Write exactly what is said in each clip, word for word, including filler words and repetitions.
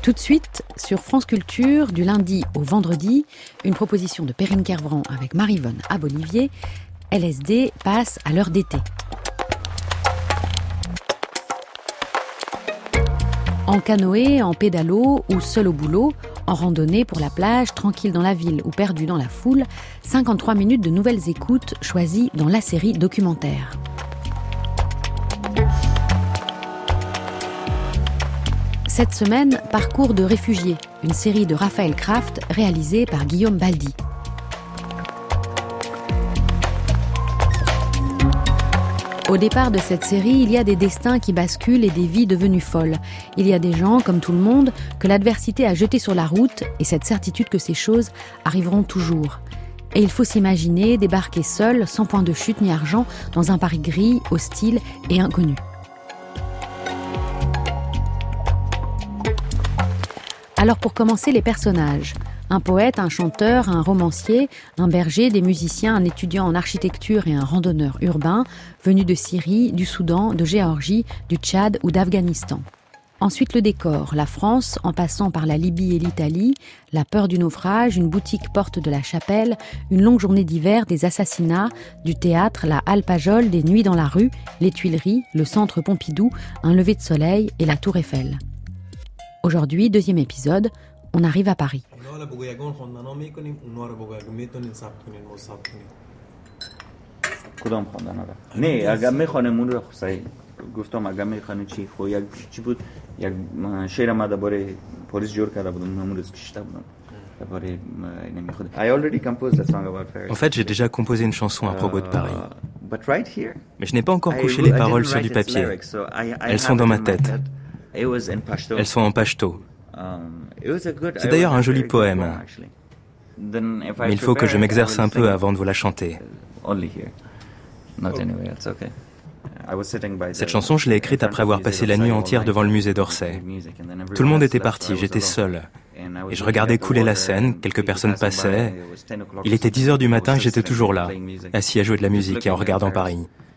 Tout de suite, sur France Culture, du lundi au vendredi, une proposition de Perrine Kervran avec Maryvonne Abolivier. L S D passe à l'heure d'été. En canoë, en pédalo ou seul au boulot, en randonnée pour la plage, tranquille dans la ville ou perdu dans la foule, cinquante-trois minutes de nouvelles écoutes choisies dans la série documentaire. Cette semaine, Parcours de réfugiés, une série de Raphaël Kraft réalisée par Guillaume Baldi. Au départ de cette série, il y a des destins qui basculent et des vies devenues folles. Il y a des gens, comme tout le monde, que l'adversité a jetés sur la route et cette certitude que ces choses arriveront toujours. Et il faut s'imaginer débarquer seul, sans point de chute ni argent, dans un Paris gris, hostile et inconnu. Alors pour commencer, les personnages. Un poète, un chanteur, un romancier, un berger, des musiciens, un étudiant en architecture et un randonneur urbain venus de Syrie, du Soudan, de Géorgie, du Tchad ou d'Afghanistan. Ensuite le décor, la France, en passant par la Libye et l'Italie, la peur du naufrage, une boutique porte de la Chapelle, une longue journée d'hiver, des assassinats, du théâtre, la halle Pajol, des nuits dans la rue, les Tuileries, le centre Pompidou, un lever de soleil et la tour Eiffel. Aujourd'hui, deuxième épisode, on arrive à Paris. En fait, j'ai déjà composé une chanson à propos de Paris. Mais je n'ai pas encore couché les paroles sur du papier. Elles sont dans ma tête. Elles sont en pachto. C'est d'ailleurs un joli poème. Mais il faut que je m'exerce un peu avant de vous la chanter. Cette chanson, je l'ai écrite après avoir passé la nuit entière devant le musée d'Orsay. Tout le monde était parti, j'étais seul. Et je regardais couler la Seine, quelques personnes passaient. Il était dix heures du matin et j'étais toujours là, assis à jouer de la musique et en regardant Paris.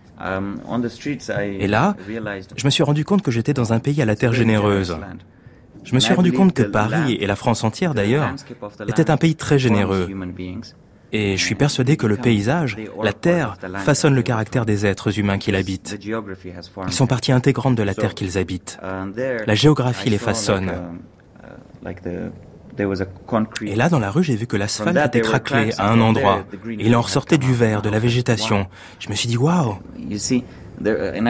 Et là, je me suis rendu compte que j'étais dans un pays à la terre généreuse. Je me suis rendu compte que Paris, et la France entière d'ailleurs, était un pays très généreux. Et je suis persuadé que le paysage, la terre, façonne le caractère des êtres humains qui l'habitent. Ils sont partie intégrante de la terre qu'ils habitent. La géographie les façonne. Et là, dans la rue, j'ai vu que l'asphalte était craquelé à un endroit. Et il en ressortait du verre, de la végétation. Je me suis dit, waouh! Vous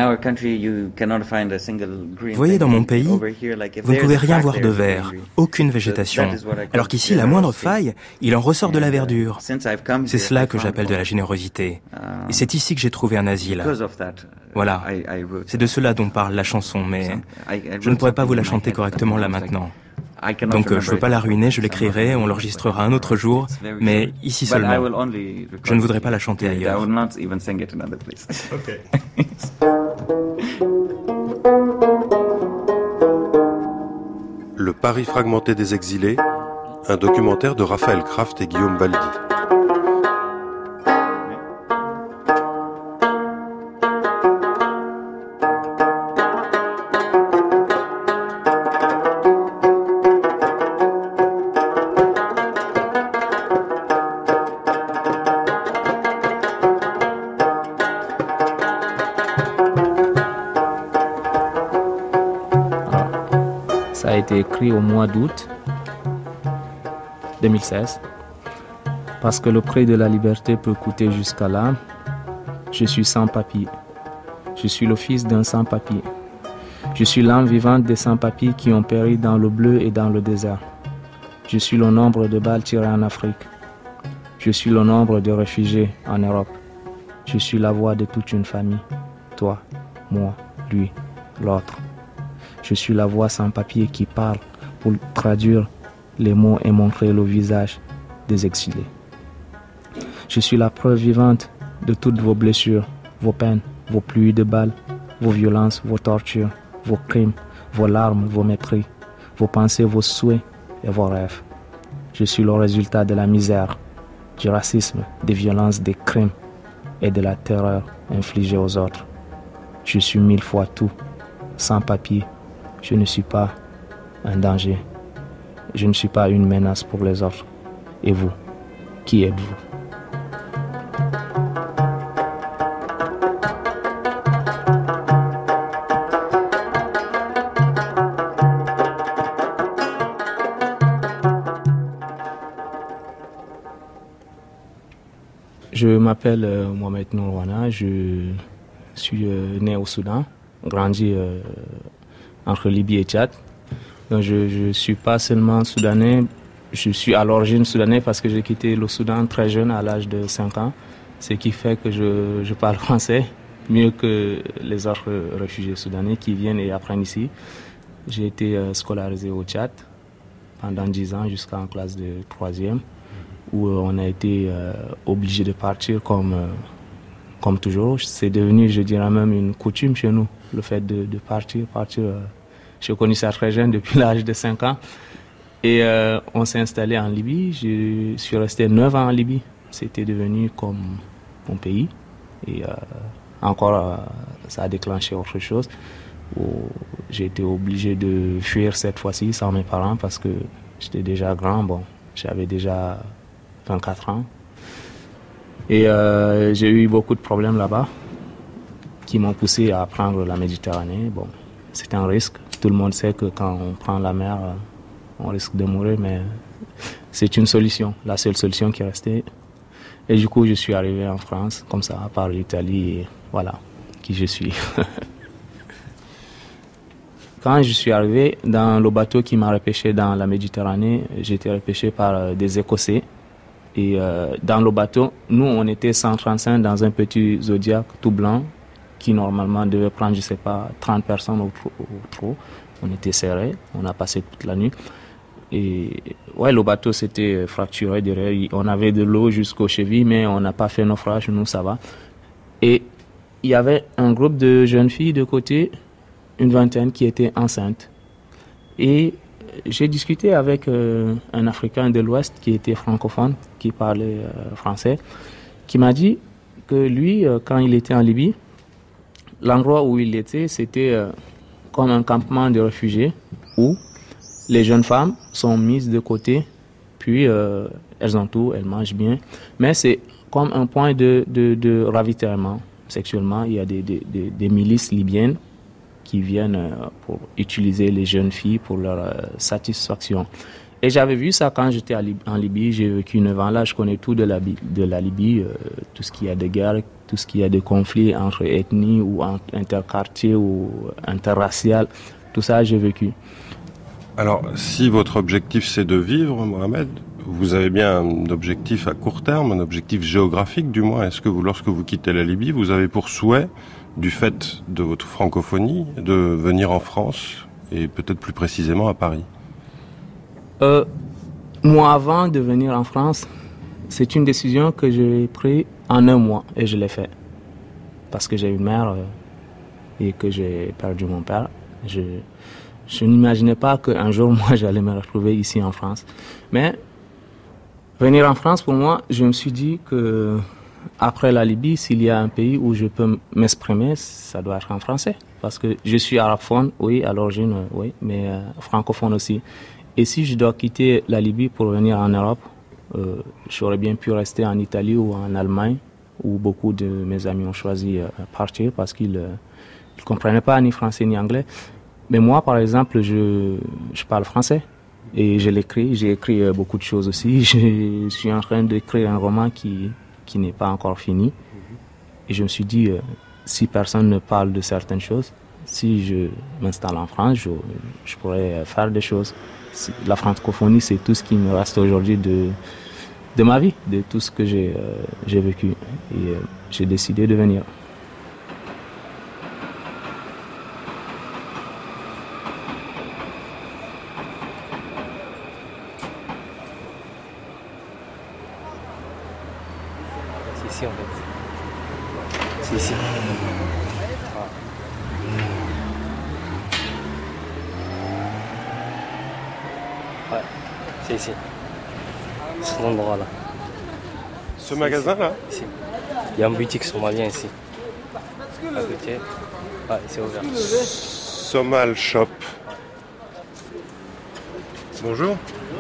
voyez, dans mon pays, vous ne pouvez rien voir de vert, aucune végétation. Alors qu'ici, la moindre faille, il en ressort de la verdure. C'est cela que j'appelle de la générosité. Et c'est ici que j'ai trouvé un asile. Voilà, c'est de cela dont parle la chanson, mais je ne pourrais pas vous la chanter correctement là maintenant. Donc je ne veux pas la ruiner, je l'écrirai, on l'enregistrera un autre jour, mais ici seulement. Je ne voudrais pas la chanter ailleurs. Le Paris fragmenté des exilés, un documentaire de Raphaël Kraft et Guillaume Baldi. Ça a été écrit au mois d'août deux mille seize. Parce que le prix de la liberté peut coûter jusqu'à là. Je suis sans papier. Je suis le fils d'un sans-papier. Je suis l'âme vivante des sans-papiers qui ont péri dans le bleu et dans le désert. Je suis le nombre de balles tirées en Afrique. Je suis le nombre de réfugiés en Europe. Je suis la voix de toute une famille. Toi, moi, lui, l'autre. Je suis la voix sans papier qui parle pour traduire les mots et montrer le visage des exilés. Je suis la preuve vivante de toutes vos blessures, vos peines, vos pluies de balles, vos violences, vos tortures, vos crimes, vos larmes, vos mépris, vos pensées, vos souhaits et vos rêves. Je suis le résultat de la misère, du racisme, des violences, des crimes et de la terreur infligée aux autres. Je suis mille fois tout, sans papier. Je ne suis pas un danger je ne suis pas une menace pour les autres. Et vous, qui êtes-vous? Je m'appelle euh, Mohamed Nourouana, je suis euh, né au Soudan, grandi euh, entre Libye et Tchad. Donc je ne suis pas seulement soudanais, je suis à l'origine soudanais parce que j'ai quitté le Soudan très jeune, à l'âge de cinq ans, ce qui fait que je, je parle français mieux que les autres réfugiés soudanais qui viennent et apprennent ici. J'ai été euh, scolarisé au Tchad pendant dix ans jusqu'en classe de troisième. Où on a été euh, obligé de partir comme, euh, comme toujours. C'est devenu, je dirais même, une coutume chez nous, le fait de, de partir. partir euh, j'ai connu ça très jeune, depuis l'âge de cinq ans. Et euh, on s'est installé en Libye. Je suis resté neuf ans en Libye. C'était devenu comme mon pays. Et euh, encore, euh, ça a déclenché autre chose. Où j'ai été obligé de fuir cette fois-ci sans mes parents parce que j'étais déjà grand. Bon, j'avais déjà vingt-quatre ans. Et euh, j'ai eu beaucoup de problèmes là-bas qui m'ont poussé à prendre la Méditerranée. Bon, c'est un risque. Tout le monde sait que quand on prend la mer, on risque de mourir, mais c'est une solution, la seule solution qui restait. Et du coup, je suis arrivé en France, comme ça, par l'Italie, et voilà, qui je suis. Quand je suis arrivé dans le bateau qui m'a repêché dans la Méditerranée, j'ai été repêché par des Écossais. Et euh, dans le bateau, nous, on était cent trente-cinq dans un petit Zodiac tout blanc qui, normalement, devait prendre, je ne sais pas, trente personnes ou trop, ou trop. On était serrés, on a passé toute la nuit. Et ouais, le bateau s'était fracturé derrière. On avait de l'eau jusqu'aux chevilles, mais on n'a pas fait naufrage, nous, ça va. Et il y avait un groupe de jeunes filles de côté, une vingtaine, qui étaient enceintes. Et j'ai discuté avec euh, un Africain de l'Ouest qui était francophone, qui parlait euh, français, qui m'a dit que lui, euh, quand il était en Libye, l'endroit où il était, c'était euh, comme un campement de réfugiés où les jeunes femmes sont mises de côté, puis euh, elles ont tout, elles mangent bien, mais c'est comme un point de, de, de ravitaillement sexuellement. Il y a des, des, des, des milices libyennes qui viennent pour utiliser les jeunes filles pour leur satisfaction. Et j'avais vu ça quand j'étais en Libye. J'ai vécu neuf ans là, je connais tout de la, de la Libye, euh, tout ce qu'il y a de guerre, tout ce qu'il y a de conflits entre ethnies ou interquartiers ou interracial. Tout ça, j'ai vécu. Alors, si votre objectif c'est de vivre, Mohamed, vous avez bien un objectif à court terme, un objectif géographique du moins. Est-ce que vous, lorsque vous quittez la Libye, vous avez pour souhait, du fait de votre francophonie, de venir en France et peut-être plus précisément à Paris? euh, Moi, avant de venir en France, c'est une décision que j'ai prise en un mois et je l'ai fait. Parce que j'ai une mère euh, et que j'ai perdu mon père. Je, je n'imaginais pas qu'un jour, moi, j'allais me retrouver ici en France. Mais venir en France, pour moi, je me suis dit que après la Libye, s'il y a un pays où je peux m'exprimer, ça doit être en français. Parce que je suis arabophone, oui, à l'origine, oui, mais euh, francophone aussi. Et si je dois quitter la Libye pour venir en Europe, euh, j'aurais bien pu rester en Italie ou en Allemagne, où beaucoup de mes amis ont choisi euh, partir parce qu'ils ne euh, comprenaient pas ni français ni anglais. Mais moi, par exemple, je, je parle français et je l'écris. J'ai écrit euh, beaucoup de choses aussi. Je suis en train d'écrire un roman qui... qui n'est pas encore fini. Et je me suis dit, euh, si personne ne parle de certaines choses, si je m'installe en France, je, je pourrais faire des choses. La francophonie, c'est tout ce qui me reste aujourd'hui de, de ma vie, de tout ce que j'ai, euh, j'ai vécu. Et euh, j'ai décidé de venir. Ici en fait. C'est ici. Ouais, c'est ici. Cet endroit-là. Ce magasin-là? Ici. Il y a une boutique somalien ici. À côté. Ah, c'est ouvert. Somal Shop. Bonjour.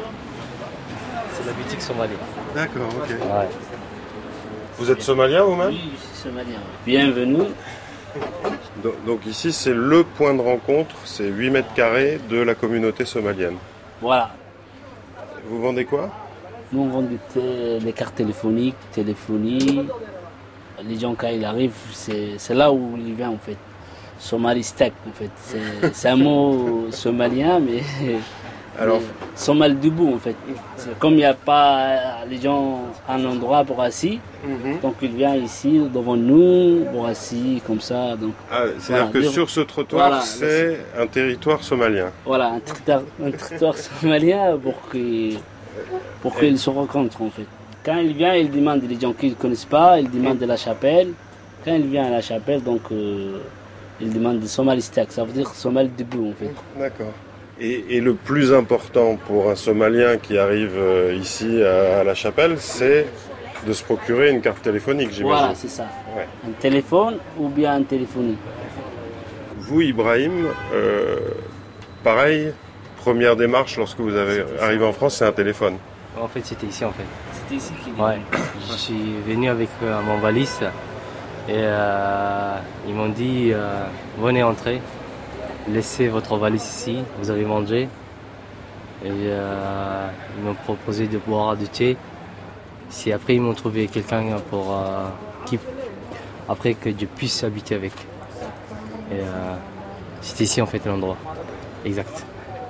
c'est la boutique somalienne. D'accord, ok. Ouais. Vous êtes somalien vous-même? Oui, je suis somalien. Bienvenue. Donc, donc ici, c'est le point de rencontre, c'est huit mètres carrés de la communauté somalienne. Voilà. Vous vendez quoi? Nous, on vend des, té- des cartes téléphoniques, téléphonie. Les gens, quand ils arrivent, c'est, c'est là où ils viennent, en fait. Somali Stack, en fait. C'est, c'est un mot somalien, mais... Alors, mais Somal debout, en fait. C'est comme il n'y a pas les gens à un endroit pour assis, mm-hmm. donc ils viennent ici, devant nous, pour assis, comme ça. Donc, ah, c'est-à-dire voilà. que sur ce trottoir, Voilà, c'est un territoire somalien. Voilà, un territoire, un territoire somalien pour qu'ils, pour qu'ils se rencontrent, en fait. Quand il vient, il demande des gens qu'ils ne connaissent pas, il demande de la chapelle. Quand il vient à la chapelle, donc, euh, il demande de Somali Stack, ça veut dire Somali debout, en fait. D'accord. Et, et le plus important pour un Somalien qui arrive euh, ici à, à la chapelle, c'est de se procurer une carte téléphonique, j'imagine. Voilà, c'est ça. Ouais. Un téléphone ou bien un téléphonie. Vous, Ibrahim, euh, pareil, première démarche lorsque vous avez arrivé en France, c'est un téléphone. En fait, c'était ici en fait. C'était ici qu'il est. Ouais. Je suis venu avec euh, mon valise et euh, ils m'ont dit euh, venez entrer. Laissez votre valise ici, vous allez manger. Et euh, ils m'ont proposé de boire du thé. Si après ils m'ont trouvé quelqu'un pour euh, qui, après que je puisse habiter avec. Et euh, c'était ici en fait l'endroit. Exact.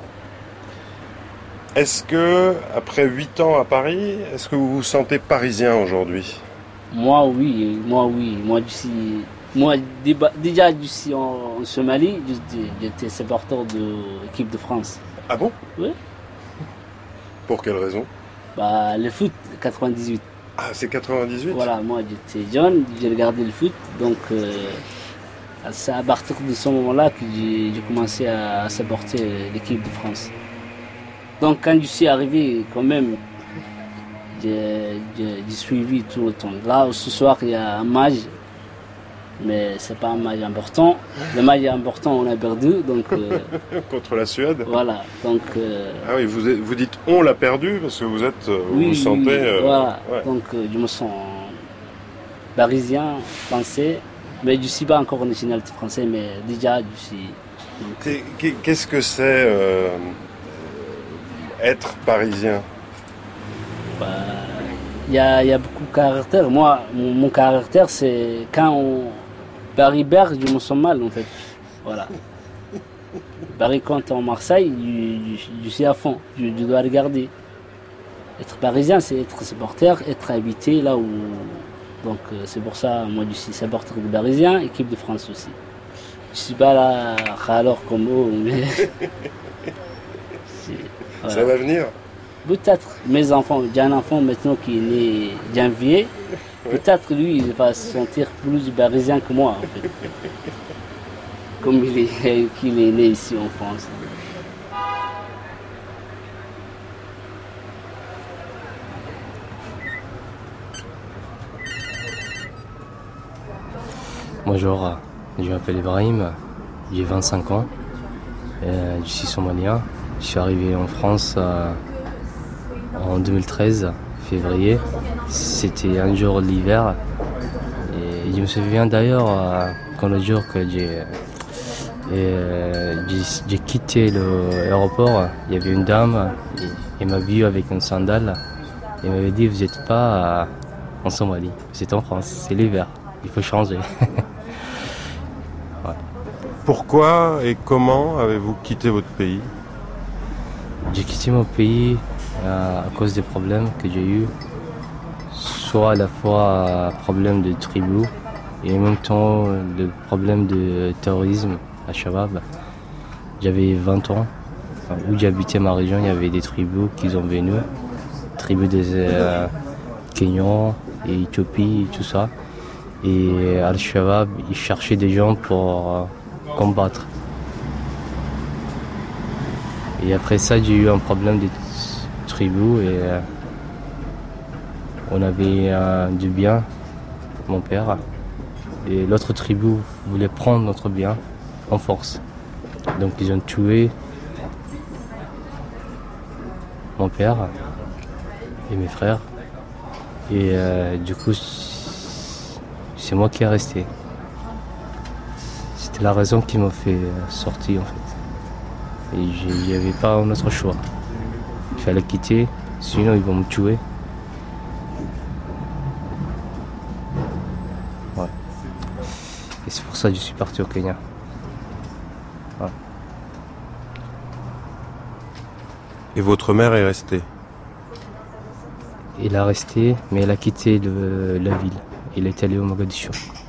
Est-ce que, après huit ans à Paris, est-ce que vous vous sentez parisien aujourd'hui? Moi oui, moi oui. Moi je suis. Moi, déjà, je suis en, en Somalie, j'étais supporter de l'équipe de France. Ah bon? Oui. Pour quelle raison? Bah, le foot, quatre-vingt-dix-huit. Ah, c'est quatre-vingt-dix-huit? Voilà, moi j'étais jeune, j'ai regardé le foot, donc euh, c'est à partir de ce moment-là que j'ai, j'ai commencé à supporter l'équipe de France. Donc quand je suis arrivé, quand même, j'ai, j'ai, j'ai suivi tout le temps. Là, ce soir, il y a un match. Mais c'est pas un match important. Le match est important, on a perdu. Donc, euh, contre la Suède. Voilà. Donc, euh, ah oui, vous, êtes, vous dites on l'a perdu parce que vous êtes, vous oui, vous sentez. Euh, voilà. Ouais. Donc euh, je me sens parisien, français, mais je ne suis pas encore nationalité français, mais déjà je suis. Donc... Qu'est-ce que c'est euh, être parisien? Bah, il y a, y a beaucoup de caractère. Moi, mon, mon caractère, c'est quand on, Paris perd, je me sens mal en fait. Voilà. Paris contre en Marseille, je, je, je suis à fond. Je, je dois regarder. Être parisien, c'est être supporter, être habité là où. Donc c'est pour ça, moi je suis supporter de parisien, équipe de France aussi. Je suis pas là alors comme eux, mais. Voilà. Ça va venir? Peut-être mes enfants, j'ai un enfant maintenant qui est né janvier, peut-être lui il va se sentir plus parisien que moi en fait. Comme il est, qu'il est né ici en France. Bonjour, je m'appelle Ibrahim, j'ai vingt-cinq ans, euh, je suis somalien. Je suis arrivé en France euh, en deux mille treize, février. C'était un jour de l'hiver. Et je me souviens d'ailleurs euh, quand le jour que j'ai, euh, j'ai, j'ai quitté l'aéroport, il y avait une dame, elle m'a vu avec une sandale. Elle m'avait dit vous n'êtes pas euh, en Somalie, vous êtes en France, c'est l'hiver, il faut changer. Ouais. Pourquoi et comment avez-vous quitté votre pays? J'ai quitté mon pays euh, à cause des problèmes que j'ai eus, soit à la fois euh, problème de tribu et en même temps le problème de terrorisme à Shabab. J'avais vingt ans, enfin, où j'habitais ma région, il y avait des tribus qui sont venues, tribus des euh, Kenyans et Éthiopie et tout ça. Et Al-Shabaab, ils cherchaient des gens pour euh, combattre. Et après ça, j'ai eu un problème de tribu et euh, on avait euh, du bien, mon père. Et l'autre tribu voulait prendre notre bien en force. Donc ils ont tué mon père et mes frères. Et euh, du coup, c'est moi qui est resté. C'était la raison qui m'a fait sortir en fait. Et il n'y avait pas un autre choix. Il fallait quitter, sinon ils vont me tuer. Ouais. Et c'est pour ça que je suis parti au Kenya. Ouais. Et votre mère est restée? Elle a resté, mais elle a quitté le, la ville. Elle est allée au Mogadiscio.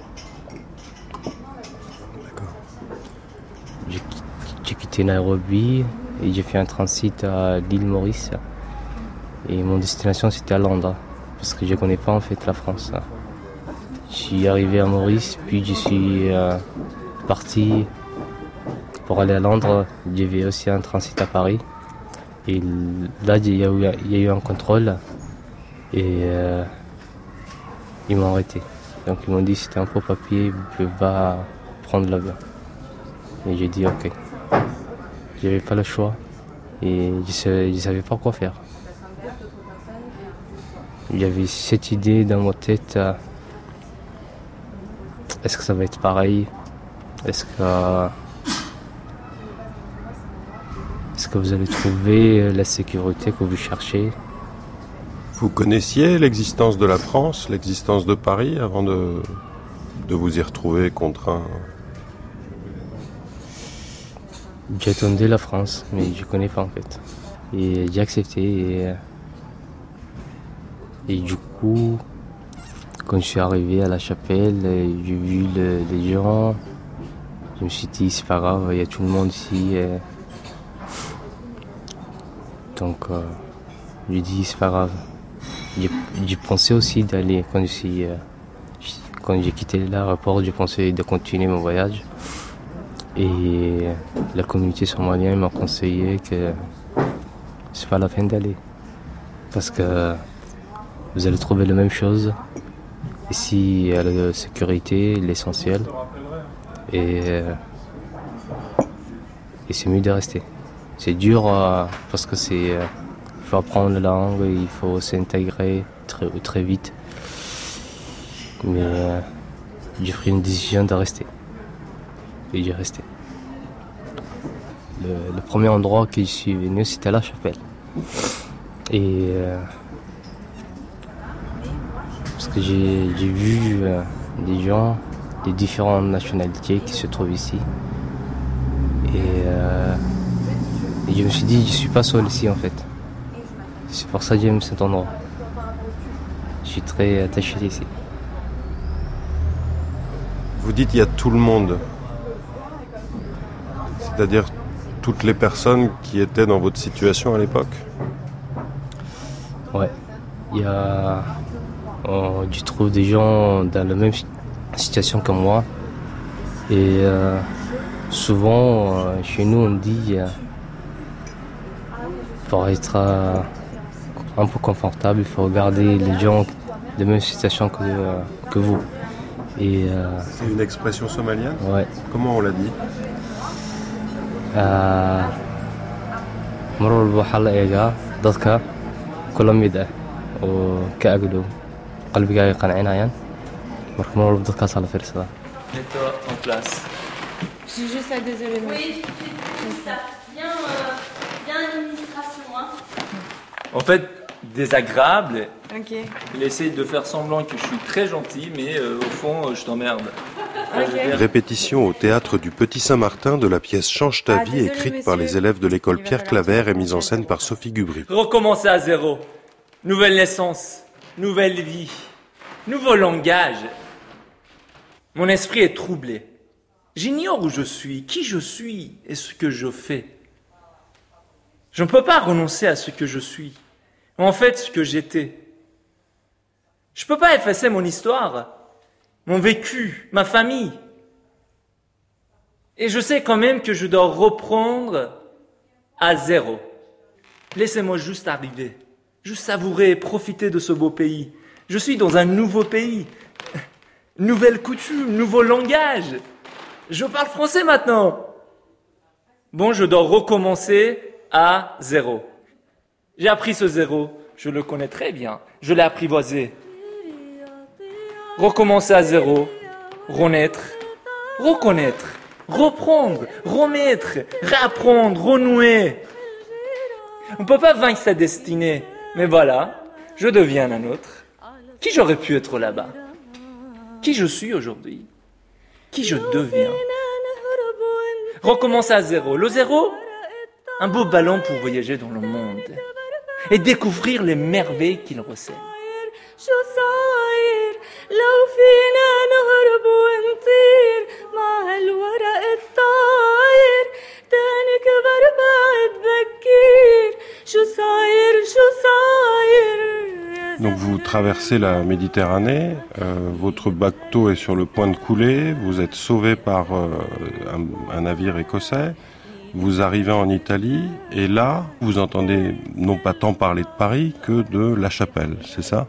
D'accord. J'ai, j'ai quitté Nairobi et j'ai fait un transit à l'île Maurice. Et mon destination c'était à Londres, parce que je ne connais pas en fait la France. Je suis arrivé à Maurice, puis je suis euh, parti pour aller à Londres. J'ai fait aussi un transit à Paris. Et là, il y a eu, il y a eu un contrôle et euh, ils m'ont arrêté. Donc ils m'ont dit c'était un faux papier, vous ne pouvez pas prendre l'avion. Et j'ai dit ok. J'avais pas le choix et je ne savais pas quoi faire. Il y avait cette idée dans ma tête. Euh, est-ce que ça va être pareil? Est-ce que, est-ce que vous allez trouver la sécurité que vous cherchez? Vous connaissiez l'existence de la France, l'existence de Paris avant de, de vous y retrouver contraint? J'attendais la France, mais je ne connais pas en fait. Et j'ai accepté. Et, et du coup, quand je suis arrivé à la chapelle, j'ai vu le, les gens. Je me suis dit, c'est pas grave, il y a tout le monde ici. Et donc, euh, j'ai dit, c'est pas grave. J'ai, j'ai pensé aussi d'aller, quand, je suis, euh, quand j'ai quitté l'aéroport, j'ai pensé de continuer mon voyage. Et la communauté somalienne m'a conseillé que c'est pas la peine d'aller. Parce que vous allez trouver la même chose. Ici, il y a la sécurité, l'essentiel. Et, et c'est mieux de rester. C'est dur euh, parce que c'est, euh, il faut apprendre la langue, il faut s'intégrer très, très vite. Mais euh, j'ai pris une décision de rester. Et j'ai resté. Le, le premier endroit que je suis venu, c'était la chapelle. Et euh, parce que j'ai, j'ai vu euh, des gens de différentes nationalités qui se trouvent ici. Et, euh, et je me suis dit, je suis pas seul ici en fait. C'est pour ça que j'aime cet endroit. Je suis très attaché ici. Vous dites il y a tout le monde. C'est-à-dire toutes les personnes qui étaient dans votre situation à l'époque? Ouais. Il y a... Oh, je trouve des gens dans la même situation que moi. Et euh, souvent, euh, chez nous, on dit euh, pour être euh, un peu confortable, il faut regarder les gens de la même situation que, euh, que vous. Et, euh, c'est une expression somalienne? Ouais. Comment on l'a dit? mar walba waxaa la eegaa dadka kula mid ah oo ka agdhow qalbigaaga qancinayaan marka mar walba dadkaasaa la fiirsadaa. Mets-toi en place. J'ai juste la deuxième élément. Oui, juste ça. Bien, euh, bien administration. Hein. En fait, désagréable. Ok. Il essaye de faire semblant que je suis très gentil, mais euh, au fond, euh, je t'emmerde. Okay. Répétition au théâtre du Petit Saint-Martin de la pièce Change ta vie, ah, désolé, écrite monsieur. Par les élèves de l'école Pierre Claver et mise en scène par Sophie Gubry. Recommencer à zéro. Nouvelle naissance, nouvelle vie, nouveau langage. Mon esprit est troublé. J'ignore où je suis, qui je suis et ce que je fais. Je ne peux pas renoncer à ce que je suis, en fait ce que j'étais. Je ne peux pas effacer mon histoire, mon vécu, ma famille. Et je sais quand même que je dois reprendre à zéro. Laissez-moi juste arriver, juste savourer et profiter de ce beau pays. Je suis dans un nouveau pays, nouvelle coutume, nouveau langage. Je parle français maintenant. Bon, je dois recommencer à zéro. J'ai appris ce zéro je le connais très bien, je l'ai apprivoisé. Recommencer à zéro, renaître, reconnaître, reprendre, remettre, réapprendre, renouer. On ne peut pas vaincre sa destinée, mais voilà, je deviens un autre. Qui j'aurais pu être là-bas? Qui je suis aujourd'hui? Qui je deviens? Recommencer à zéro. Le zéro, un beau ballon pour voyager dans le monde et découvrir les merveilles qu'il recèle. Donc vous traversez la Méditerranée, euh, votre bateau est sur le point de couler, vous êtes sauvé par euh, un, un navire écossais, vous arrivez en Italie et là vous entendez non pas tant parler de Paris que de La Chapelle, c'est ça?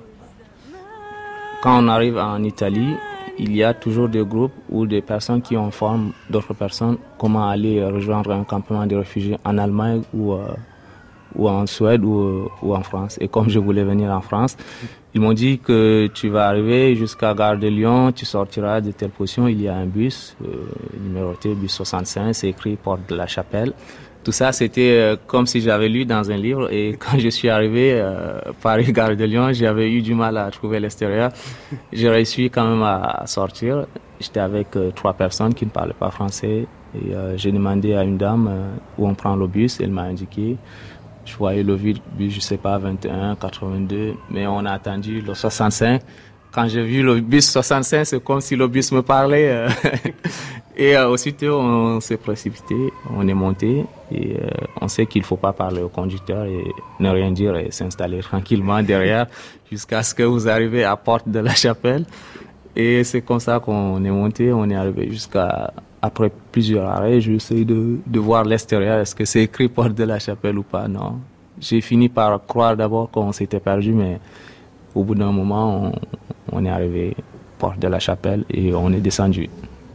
Quand on arrive en Italie, il y a toujours des groupes ou des personnes qui informent d'autres personnes comment aller rejoindre un campement de réfugiés en Allemagne ou euh, ou en Suède ou, ou en France. Et comme je voulais venir en France, ils m'ont dit que tu vas arriver jusqu'à Gare de Lyon, tu sortiras de telle position, il y a un bus, euh, numéroté, bus soixante-cinq, c'est écrit Porte de la Chapelle. Tout ça, c'était euh, comme si j'avais lu dans un livre. Et quand je suis arrivé euh, Paris, Gare de Lyon, j'avais eu du mal à trouver l'extérieur. J'ai réussi quand même à, à sortir. J'étais avec euh, trois personnes qui ne parlaient pas français. Et euh, j'ai demandé à une dame euh, où on prend le bus. Elle m'a indiqué. Je voyais le bus, je sais pas, vingt et un, quatre-vingt-deux, mais on a attendu le soixante-cinq. Quand j'ai vu le bus soixante-cinq, c'est comme si le bus me parlait. Euh, et euh, aussitôt, on s'est précipité, on est monté, et euh, on sait qu'il faut pas parler au conducteur et ne rien dire et s'installer tranquillement derrière jusqu'à ce que vous arrivez à Porte de la Chapelle. Et c'est comme ça qu'on est monté, on est arrivé jusqu'à... Après plusieurs arrêts, j'ai essayé de, de voir l'extérieur. Est-ce que c'est écrit Porte de la Chapelle ou pas? Non. J'ai fini par croire d'abord qu'on s'était perdu, mais au bout d'un moment, on, on est arrivé Porte de la Chapelle et on est descendu.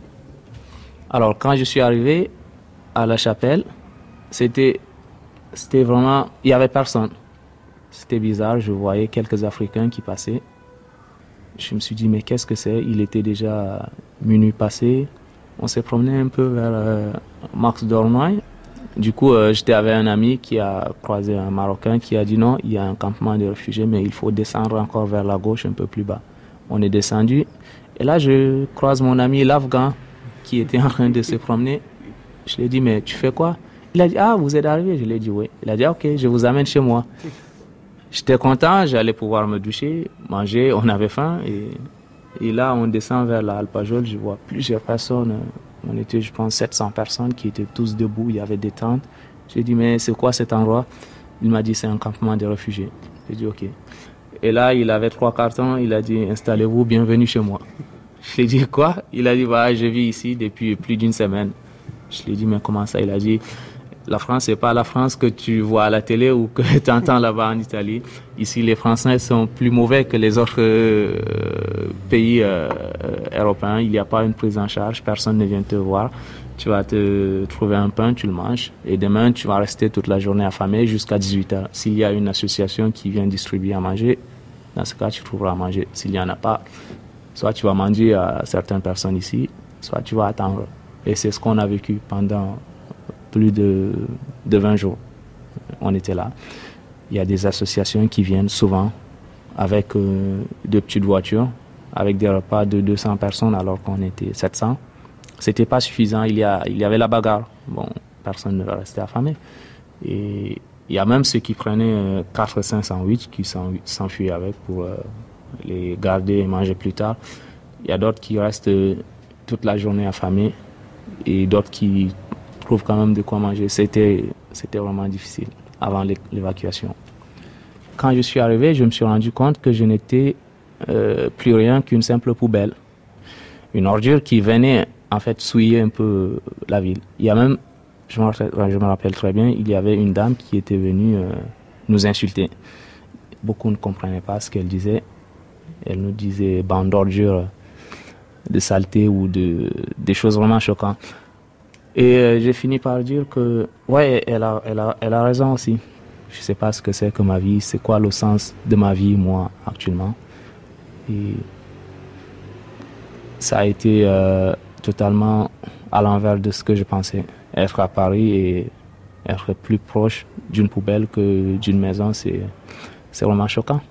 Alors, quand je suis arrivé à la Chapelle, c'était, c'était vraiment... Il n'y avait personne. C'était bizarre. Je voyais quelques Africains qui passaient. Je me suis dit, mais qu'est-ce que c'est? Il était déjà minuit passé. On s'est promené un peu vers euh, Max Dornoy. Du coup, euh, j'étais avec un ami qui a croisé un Marocain qui a dit non, il y a un campement de réfugiés, mais il faut descendre encore vers la gauche, un peu plus bas. On est descendu. Et là, je croise mon ami l'Afghan qui était en train de se promener. Je lui ai dit, mais tu fais quoi? Il a dit, ah, vous êtes arrivé? Je lui ai dit, oui. Il a dit, ok, je vous amène chez moi. J'étais content, j'allais pouvoir me doucher, manger, on avait faim. Et... Et là, on descend vers la Alpajole, je vois plusieurs personnes. On était, je pense, sept cents personnes qui étaient tous debout, il y avait des tentes. J'ai dit, mais c'est quoi cet endroit? Il m'a dit, c'est un campement de réfugiés. J'ai dit, ok. Et là, il avait trois cartons, il a dit, installez-vous, bienvenue chez moi. J'ai dit, quoi? Il a dit, bah, je vis ici depuis plus d'une semaine. Je lui ai dit, mais comment ça? Il a dit, la France, c'est pas la France que tu vois à la télé ou que tu entends là-bas en Italie. Ici, les Français sont plus mauvais que les autres euh, pays euh, européens. Il n'y a pas une prise en charge, personne ne vient te voir. Tu vas te trouver un pain, tu le manges. Et demain, tu vas rester toute la journée affamé jusqu'à dix-huit heures. S'il y a une association qui vient distribuer à manger, dans ce cas, tu trouveras à manger. S'il n'y en a pas, soit tu vas manger à certaines personnes ici, soit tu vas attendre. Et c'est ce qu'on a vécu pendant plus de, de vingt jours. On était là. Il y a des associations qui viennent souvent avec euh, de petites voitures, avec des repas de deux cents personnes alors qu'on était sept cents. C'était pas suffisant. Il y, a, il y avait la bagarre. Bon, personne ne va rester affamé. Et il y a même ceux qui prenaient quatre cinq sandwichs qui s'enfuyaient avec pour euh, les garder et manger plus tard. Il y a d'autres qui restent toute la journée affamés et d'autres qui trouvent quand même de quoi manger. C'était, c'était vraiment difficile avant l'évacuation. Quand je suis arrivé, je me suis rendu compte que je n'étais euh, plus rien qu'une simple poubelle. Une ordure qui venait en fait souiller un peu la ville. Il y a même, je me rappelle, je me rappelle très bien, il y avait une dame qui était venue euh, nous insulter. Beaucoup ne comprenaient pas ce qu'elle disait. Elle nous disait bande d'ordures, de saleté ou de, des choses vraiment choquantes. Et euh, j'ai fini par dire que, ouais, elle a, elle a, elle a raison aussi. Je ne sais pas ce que c'est que ma vie, c'est quoi le sens de ma vie, moi, actuellement. Et ça a été euh, totalement à l'envers de ce que je pensais. Être à Paris et être plus proche d'une poubelle que d'une maison, c'est, c'est vraiment choquant.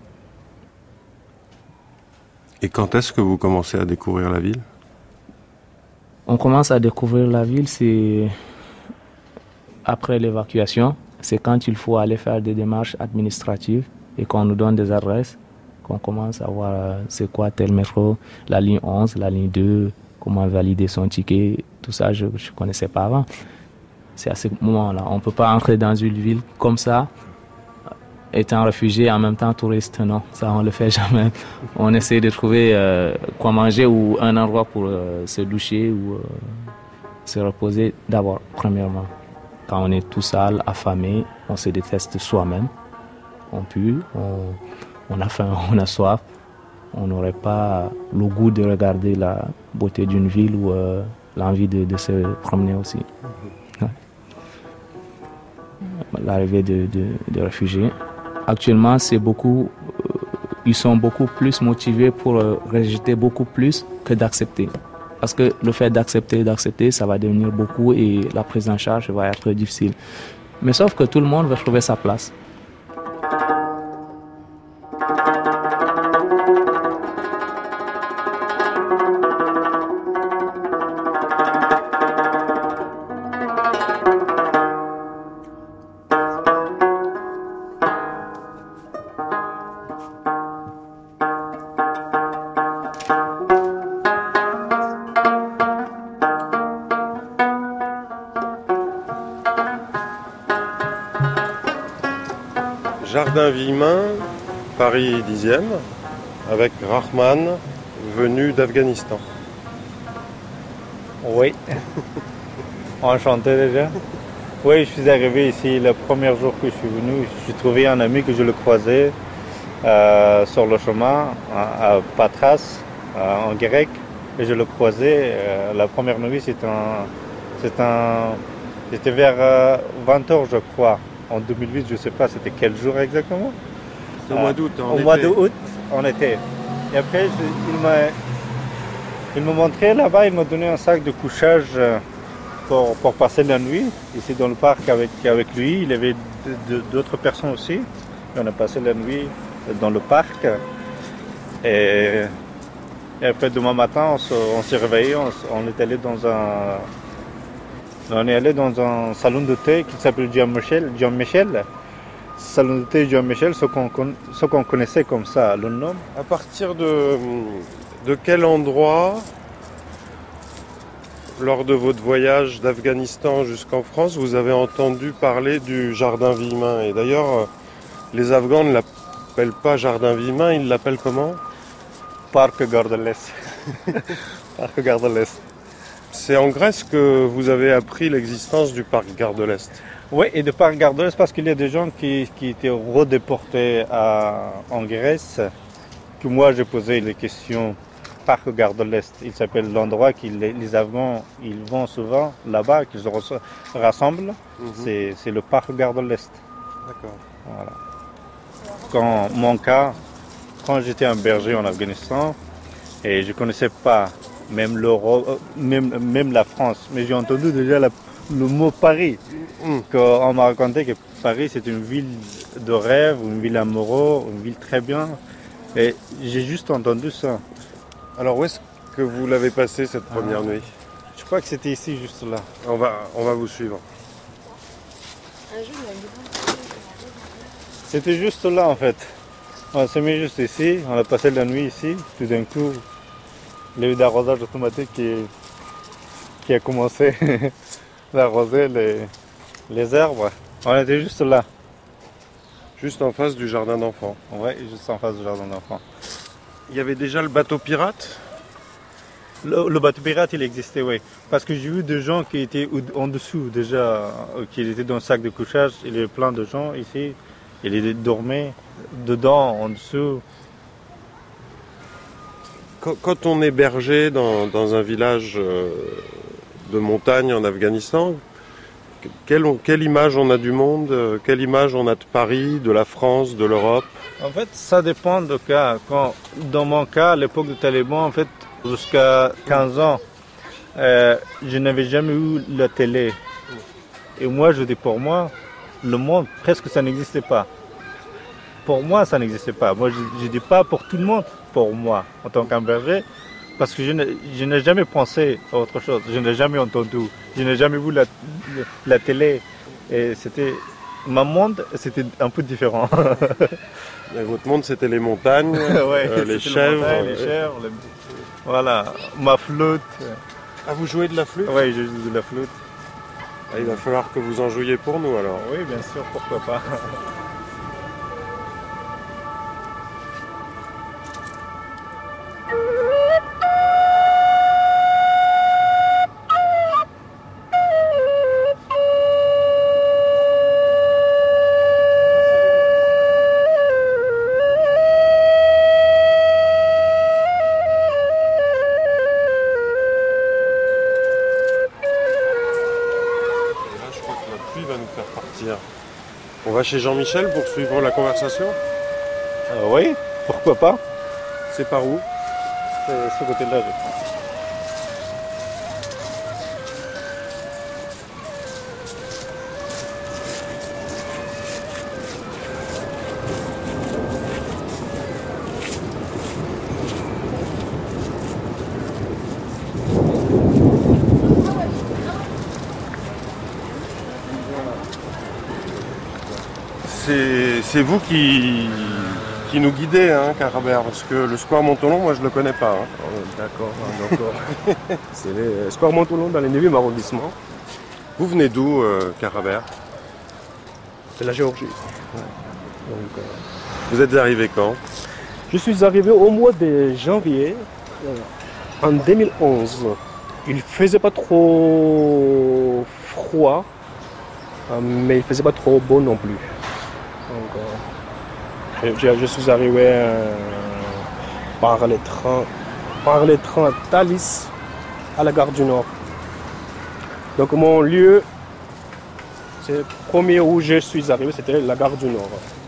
Et quand est-ce que vous commencez à découvrir la ville ? On commence à découvrir la ville, c'est après l'évacuation. C'est quand il faut aller faire des démarches administratives et qu'on nous donne des adresses, qu'on commence à voir euh, c'est quoi tel métro, la ligne onze, la ligne deux, comment valider son ticket, tout ça je ne connaissais pas avant. C'est à ce moment-là. On ne peut pas entrer dans une ville comme ça, étant réfugié et en même temps touriste, non, ça on ne le fait jamais. On essaie de trouver euh, quoi manger ou un endroit pour euh, se doucher ou euh, se reposer d'abord, premièrement. Quand on est tout seul, affamé, on se déteste soi-même. On pue, on, on a faim, on a soif. On n'aurait pas le goût de regarder la beauté d'une ville ou euh, l'envie de, de se promener aussi. Ouais. L'arrivée de, de, de réfugiés. Actuellement, c'est beaucoup, euh, ils sont beaucoup plus motivés pour euh, rejeter beaucoup plus que d'accepter. Parce que le fait d'accepter, d'accepter, ça va devenir beaucoup et la prise en charge va être difficile. Mais sauf que tout le monde va trouver sa place. Jardin Villemin, Paris dixième, avec Rahman, venu d'Afghanistan. Oui, enchanté déjà. Oui, je suis arrivé ici le premier jour que je suis venu. J'ai trouvé un ami que je le croisais euh, sur le chemin à, à Patras, euh, en grec. Et je le croisais. Euh, la première nuit, c'était, un, c'était, un, c'était vers euh, vingt heures, je crois. En deux mille huit, je ne sais pas, c'était quel jour exactement ? C'était au mois d'août. Au mois d'août, en été. Et après, je, il, m'a, il m'a montré là-bas, il m'a donné un sac de couchage pour, pour passer la nuit, ici dans le parc avec, avec lui. Il y avait de, de, d'autres personnes aussi. Et on a passé la nuit dans le parc. Et, et après, demain matin, on, se, on s'est réveillé, on, on est allé dans un... On est allé dans un salon de thé qui s'appelle John Michel. John Michel. Salon de thé John Michel, ce qu'on, ce qu'on connaissait comme ça, le nom. À partir de, de quel endroit, lors de votre voyage d'Afghanistan jusqu'en France, vous avez entendu parler du Jardin Villemin ? Et d'ailleurs, les Afghans ne l'appellent pas Jardin Villemin, ils l'appellent comment ? Parc Gare de l'Est. Parc Gare de l'Est. C'est en Grèce que vous avez appris l'existence du parc Gare de l'Est. Oui, et du parc Gare de l'Est parce qu'il y a des gens qui, qui étaient redéportés à, en Grèce, que moi j'ai posé les questions. Parc Gare de l'Est, il s'appelle l'endroit que les, les Afghans ils vont souvent là-bas, qu'ils se rassemblent. Mm-hmm. C'est, c'est le parc Gare de l'Est. D'accord. Voilà. Quand mon cas, quand j'étais un berger en Afghanistan, et je ne connaissais pas Même, l'Europe, même, même la France. Mais j'ai entendu déjà la, le mot Paris. Mm. On m'a raconté que Paris, c'est une ville de rêve, une ville amoureuse, une ville très bien. Et j'ai juste entendu ça. Alors où est-ce que vous l'avez passé cette première ah. nuit ? Je crois que c'était ici, juste là. On va, on va vous suivre. C'était juste là, en fait. On s'est mis juste ici, on a passé la nuit ici. Tout d'un coup, il y a eu d'arrosage automatique qui, qui a commencé d'arroser les, les herbes. On était juste là. Juste en face du jardin d'enfants. Oui, juste en face du jardin d'enfants. Il y avait déjà le bateau pirate ? le, le bateau pirate, il existait, oui. Parce que j'ai vu des gens qui étaient en dessous déjà, qui étaient dans le sac de couchage. Il y avait plein de gens ici. Ils dormaient dedans, en dessous. Quand on est berger dans, dans un village de montagne en Afghanistan, quelle, quelle image on a du monde? Quelle image on a de Paris, de la France, de l'Europe? En fait, ça dépend du cas. Quand, dans mon cas, à l'époque de Taliban, en fait, jusqu'à quinze ans, euh, je n'avais jamais eu la télé. Et moi, je dis pour moi, le monde, presque ça n'existait pas. Pour moi, ça n'existait pas. Moi, je ne dis pas pour tout le monde, pour moi, en tant qu'un berger, parce que je n'ai, je n'ai jamais pensé à autre chose. Je n'ai jamais entendu. Je n'ai jamais vu la, la télé. Et c'était... Ma monde, c'était un peu différent. Et votre monde, c'était les montagnes, ouais, euh, les chèvres. Les, les chèvres, les... Voilà, ma flûte. Ah, vous jouez de la flûte? Oui, je joue de la flûte. Ah, il va falloir que vous en jouiez pour nous alors. Oui, bien sûr, pourquoi pas. On va chez Jean-Michel pour suivre la conversation? euh, Oui, pourquoi pas. C'est par où? C'est ce côté-là, je crois. C'est vous qui, qui nous guidez, hein, Carabert, parce que le square Montholon, moi je le connais pas. Hein. Oh, d'accord, d'accord. C'est le square Montholon dans le neuvième arrondissement. Vous venez d'où, euh, Carabert? De la Géorgie. Ouais. Donc, euh... Vous êtes arrivé quand? Je suis arrivé au mois de janvier euh, en deux mille onze. Il ne faisait pas trop froid, euh, mais il ne faisait pas trop beau non plus. Donc, euh, je, je suis arrivé euh, par les trains, par les trains à Thalys, à la gare du Nord. Donc mon lieu, c'est le premier où je suis arrivé, c'était la gare du Nord.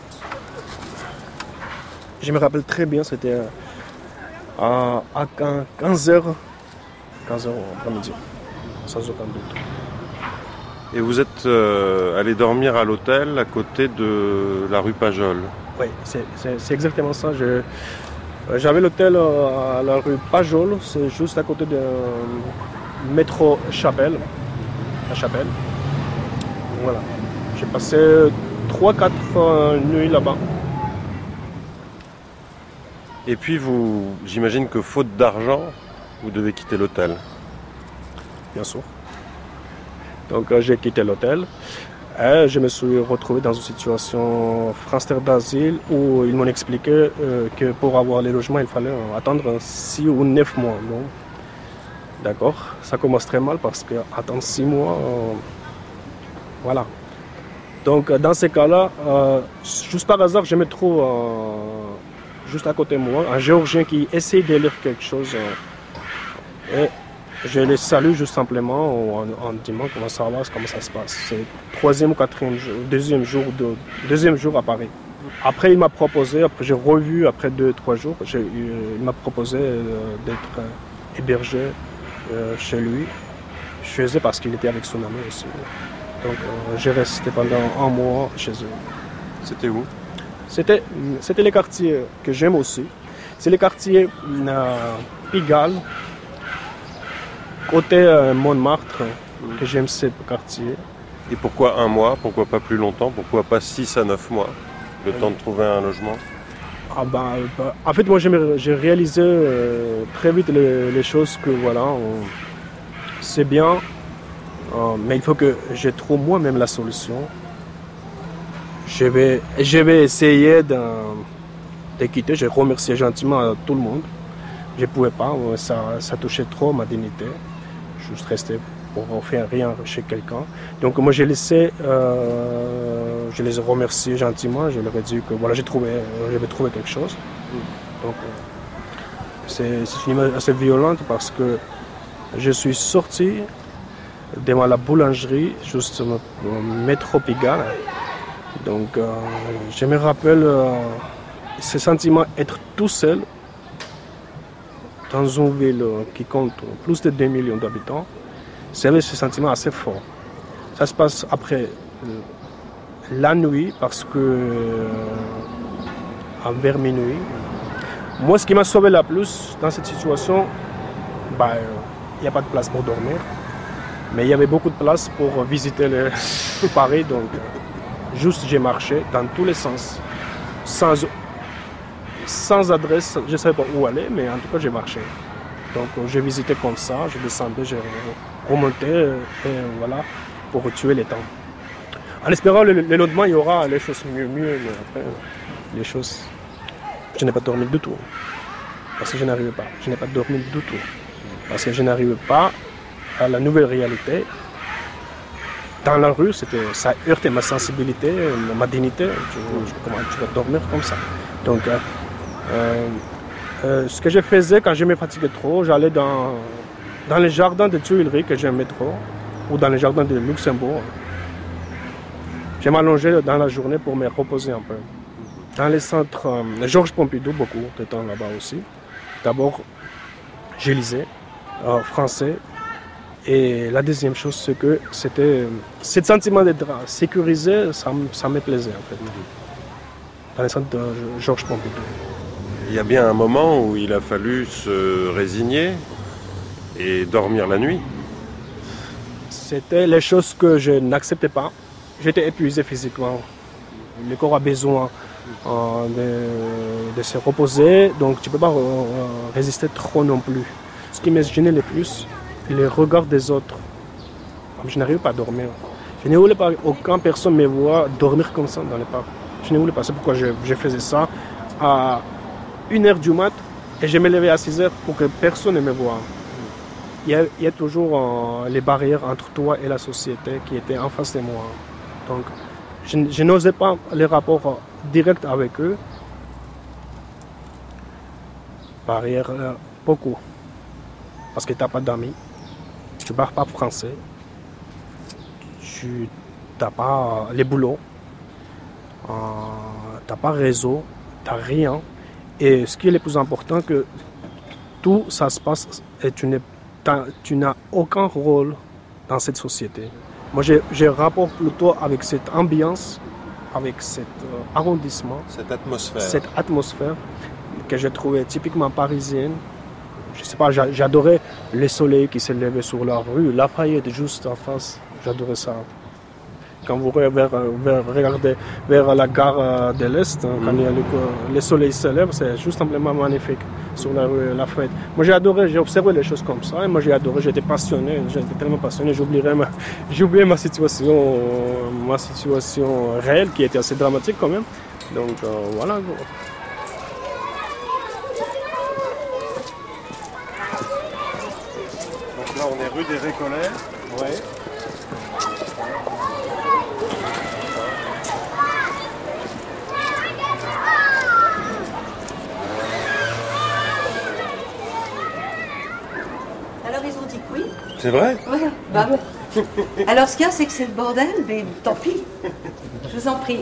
Je me rappelle très bien, c'était à, à quinze heures, quinze heures après-midi, sans aucun doute. Et vous êtes euh, allé dormir à l'hôtel à côté de la rue Pajol? Oui, c'est, c'est, c'est exactement ça. Je, j'avais l'hôtel à la rue Pajol, c'est juste à côté de métro Chapelle, la Chapelle. Voilà. J'ai passé trois quatre euh, nuits là-bas. Et puis vous, j'imagine que faute d'argent, vous devez quitter l'hôtel. Bien sûr. Donc euh, j'ai quitté l'hôtel et je me suis retrouvé dans une situation française d'asile où ils m'ont expliqué euh, que pour avoir les logements, il fallait attendre six ou neuf mois. Bon. D'accord, ça commence très mal parce que attendre six mois, euh, voilà. Donc dans ces cas-là, euh, juste par hasard, je me trouve euh, juste à côté de moi, un Géorgien qui essaie de lire quelque chose. Euh, et je les salue juste simplement en, en disant comment ça va, comment ça se passe. C'est le troisième ou quatrième jour, deuxième jour, de, deuxième jour à Paris. Après, il m'a proposé, après j'ai revu après deux, trois jours, j'ai, il m'a proposé euh, d'être euh, hébergé euh, chez lui. Je faisais parce qu'il était avec son ami aussi. Donc euh, j'ai resté pendant un mois chez eux. C'était où? C'était, c'était les quartiers que j'aime aussi. C'est les quartiers euh, Pigalle, côté euh, Montmartre, mmh. que j'aime ces quartiers. Et pourquoi un mois? Pourquoi pas plus longtemps? Pourquoi pas six à neuf mois? Le mmh. temps de trouver un logement? Ah bah, bah, en fait, moi j'ai, j'ai réalisé euh, très vite les, les choses que voilà, on, c'est bien, euh, mais il faut que je trouve moi-même la solution. Je vais, je vais essayer de, de quitter. Je remercie gentiment tout le monde. Je ne pouvais pas, ça, ça touchait trop ma dignité. Juste rester pour faire rien chez quelqu'un. Donc moi j'ai laissé, euh, je les ai remerciés gentiment. Je leur ai dit que voilà, j'ai trouvé, j'avais trouvé quelque chose. Donc c'est, c'est une image assez violente parce que je suis sorti devant la boulangerie, juste au métro Pigalle. Donc, euh, je me rappelle euh, ce sentiment d'être tout seul dans une ville qui compte plus de deux millions d'habitants. C'est ce sentiment assez fort. Ça se passe après la nuit, parce que euh, vers minuit. Moi, ce qui m'a sauvé la plus dans cette situation, bah, il n'y a pas de place pour dormir, mais il y avait beaucoup de place pour visiter le Paris. Donc, juste j'ai marché dans tous les sens, sans, sans adresse, je ne savais pas où aller, mais en tout cas j'ai marché. Donc j'ai visité comme ça, je descendais, j'ai remonté, et voilà, pour tuer le temps. En espérant le, le lendemain, il y aura les choses mieux, mieux, mais après, les choses, je n'ai pas dormi du tout, parce que je n'arrivais pas, je n'ai pas dormi du tout, parce que je n'arrivais pas à la nouvelle réalité. Dans la rue, c'était, ça heurtait ma sensibilité, ma dignité. Je, je, comment tu vas dormir comme ça? Donc, euh, euh, ce que je faisais quand je me fatiguais trop, j'allais dans, dans les jardins de Tuileries que j'aimais trop, ou dans les jardins de Luxembourg. Je m'allongeais dans la journée pour me reposer un peu. Dans les centres, euh, Georges Pompidou, beaucoup de temps là-bas aussi. D'abord, je lisais euh, français. Et la deuxième chose, c'est que c'était ce sentiment d'être sécurisé, ça, ça me plaisait en fait. Dans les centres de Georges Pompidou. Il y a bien un moment où il a fallu se résigner et dormir la nuit. C'était les choses que je n'acceptais pas. J'étais épuisé physiquement. Le corps a besoin euh, de, de se reposer, donc tu ne peux pas euh, résister trop non plus. Ce qui me gênait le plus, les regards des autres. Je n'arrivais pas à dormir. Je ne voulais pas aucune personne me voir dormir comme ça dans les parcs. Je ne voulais pas. C'est pourquoi je, je faisais ça à une heure du mat et je me levais à six heures pour que personne ne me voie. Il y a, il y a toujours euh, les barrières entre toi et la société qui étaient en face de moi. Donc, je, je n'osais pas les rapports directs avec eux. Barrières, euh, beaucoup. Parce que tu n'as pas d'amis, tu ne parles pas français, tu n'as pas les boulots, euh, tu n'as pas réseau, tu n'as rien. Et ce qui est le plus important, c'est que tout ça se passe et tu, n'es, tu n'as aucun rôle dans cette société. Moi, j'ai, j'ai rapport plutôt avec cette ambiance, avec cet euh, arrondissement, cette atmosphère. cette atmosphère que j'ai trouvée typiquement parisienne. Je sais pas, j'adorais le soleil qui se levait sur la rue, Lafayette juste en face, j'adorais ça. Quand vous vers, vers, regardez vers la gare de l'Est, mmh. quand il y a le, le soleil se lève, c'est juste simplement magnifique sur la rue Lafayette. Moi j'ai adoré, j'ai observé les choses comme ça, et moi j'ai adoré, j'étais passionné, j'étais tellement passionné, j'oublierais ma, j'oubliais ma situation, ma situation réelle qui était assez dramatique quand même. Donc euh, voilà. Là, on est rue des Récollets. Ouais. Alors, ils ont dit que oui. C'est vrai? Ouais, bah ouais. Alors, ce qu'il y a, c'est que c'est le bordel, mais tant pis. Je vous en prie.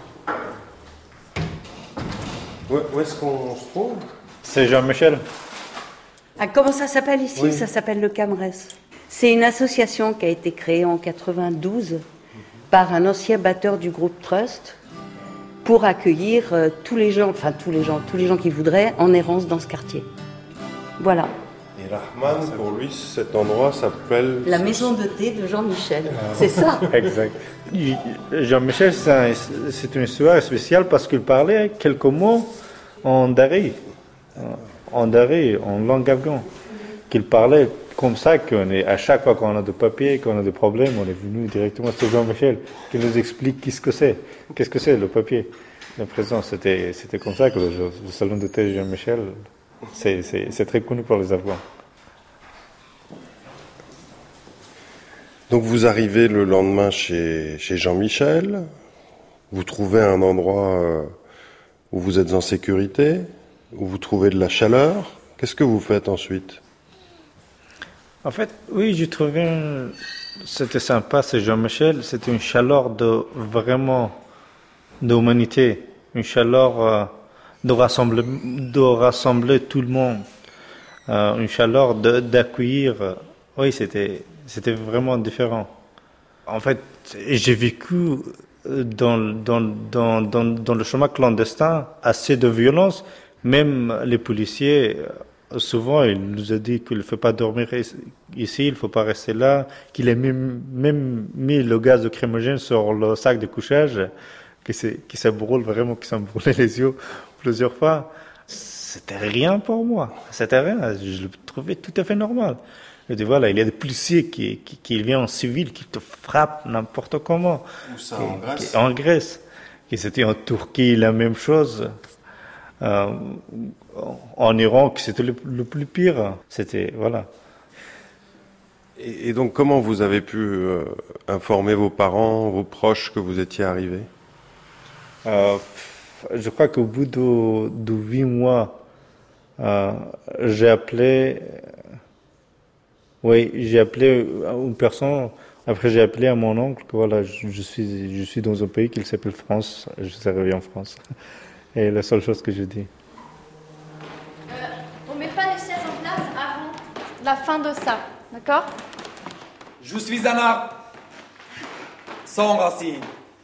Où, où est-ce qu'on se trouve? C'est Jean-Michel. Ah, comment ça s'appelle ici? Oui. Ça s'appelle le Camrès. C'est une association qui a été créée en quatre-vingt-douze par un ancien batteur du groupe Trust pour accueillir euh, tous les gens, enfin tous les gens, tous les gens qui voudraient en errance dans ce quartier. Voilà. Et Rahman, pour lui, cet endroit s'appelle... La maison de thé de Jean-Michel. C'est ça. Exact. Jean-Michel, c'est, un, c'est une histoire spéciale parce qu'il parlait quelques mots en dari. En dari, en langue afghane. Qu'il parlait comme ça, qu'on est, à chaque fois qu'on a des papiers, qu'on a des problèmes, on est venu directement sur Jean-Michel, qui nous explique qu'est-ce que c'est. Qu'est-ce que c'est le papier? La présence, c'était, c'était comme ça que le, le salon de thé de Jean-Michel, c'est, c'est, c'est très connu pour les Afghans. Donc vous arrivez le lendemain chez, chez Jean-Michel, vous trouvez un endroit où vous êtes en sécurité, où vous trouvez de la chaleur. Qu'est-ce que vous faites ensuite? En fait, oui, j'ai trouvé, c'était sympa, c'est Jean-Michel, c'était une chaleur de vraiment d'humanité, une chaleur euh, de rassembler, de rassembler tout le monde, euh, une chaleur de, d'accueillir. Oui, c'était, c'était vraiment différent. En fait, j'ai vécu dans, dans, dans, dans, dans le chemin clandestin assez de violence. Même les policiers, souvent, ils nous ont dit qu'il ne faut pas dormir ici, il ne faut pas rester là, qu'il a même, même mis le gaz de lacrymogène sur le sac de couchage, qui se, qui se brûle vraiment, qui s'en brûlait les yeux plusieurs fois. C'était rien pour moi. C'était rien. Je le trouvais tout à fait normal. Je dis voilà, il y a des policiers qui, qui, qui viennent en civil, qui te frappent n'importe comment. Où ça, qui, en Grèce qui, En Grèce. Et c'était en Turquie la même chose. Euh, en Iran, c'était le, le plus pire. C'était, voilà. Et, et donc, comment vous avez pu euh, informer vos parents, vos proches que vous étiez arrivé? euh, Je crois qu'au bout de, de huit mois, euh, j'ai appelé... Oui, j'ai appelé une personne, après j'ai appelé à mon oncle que voilà, je, je suis, je suis dans un pays qui s'appelle France, je suis arrivé en France. Et la seule chose que je dis. Euh, on ne met pas les chaises en place avant la fin de ça, d'accord? Je suis un arbre sans racines.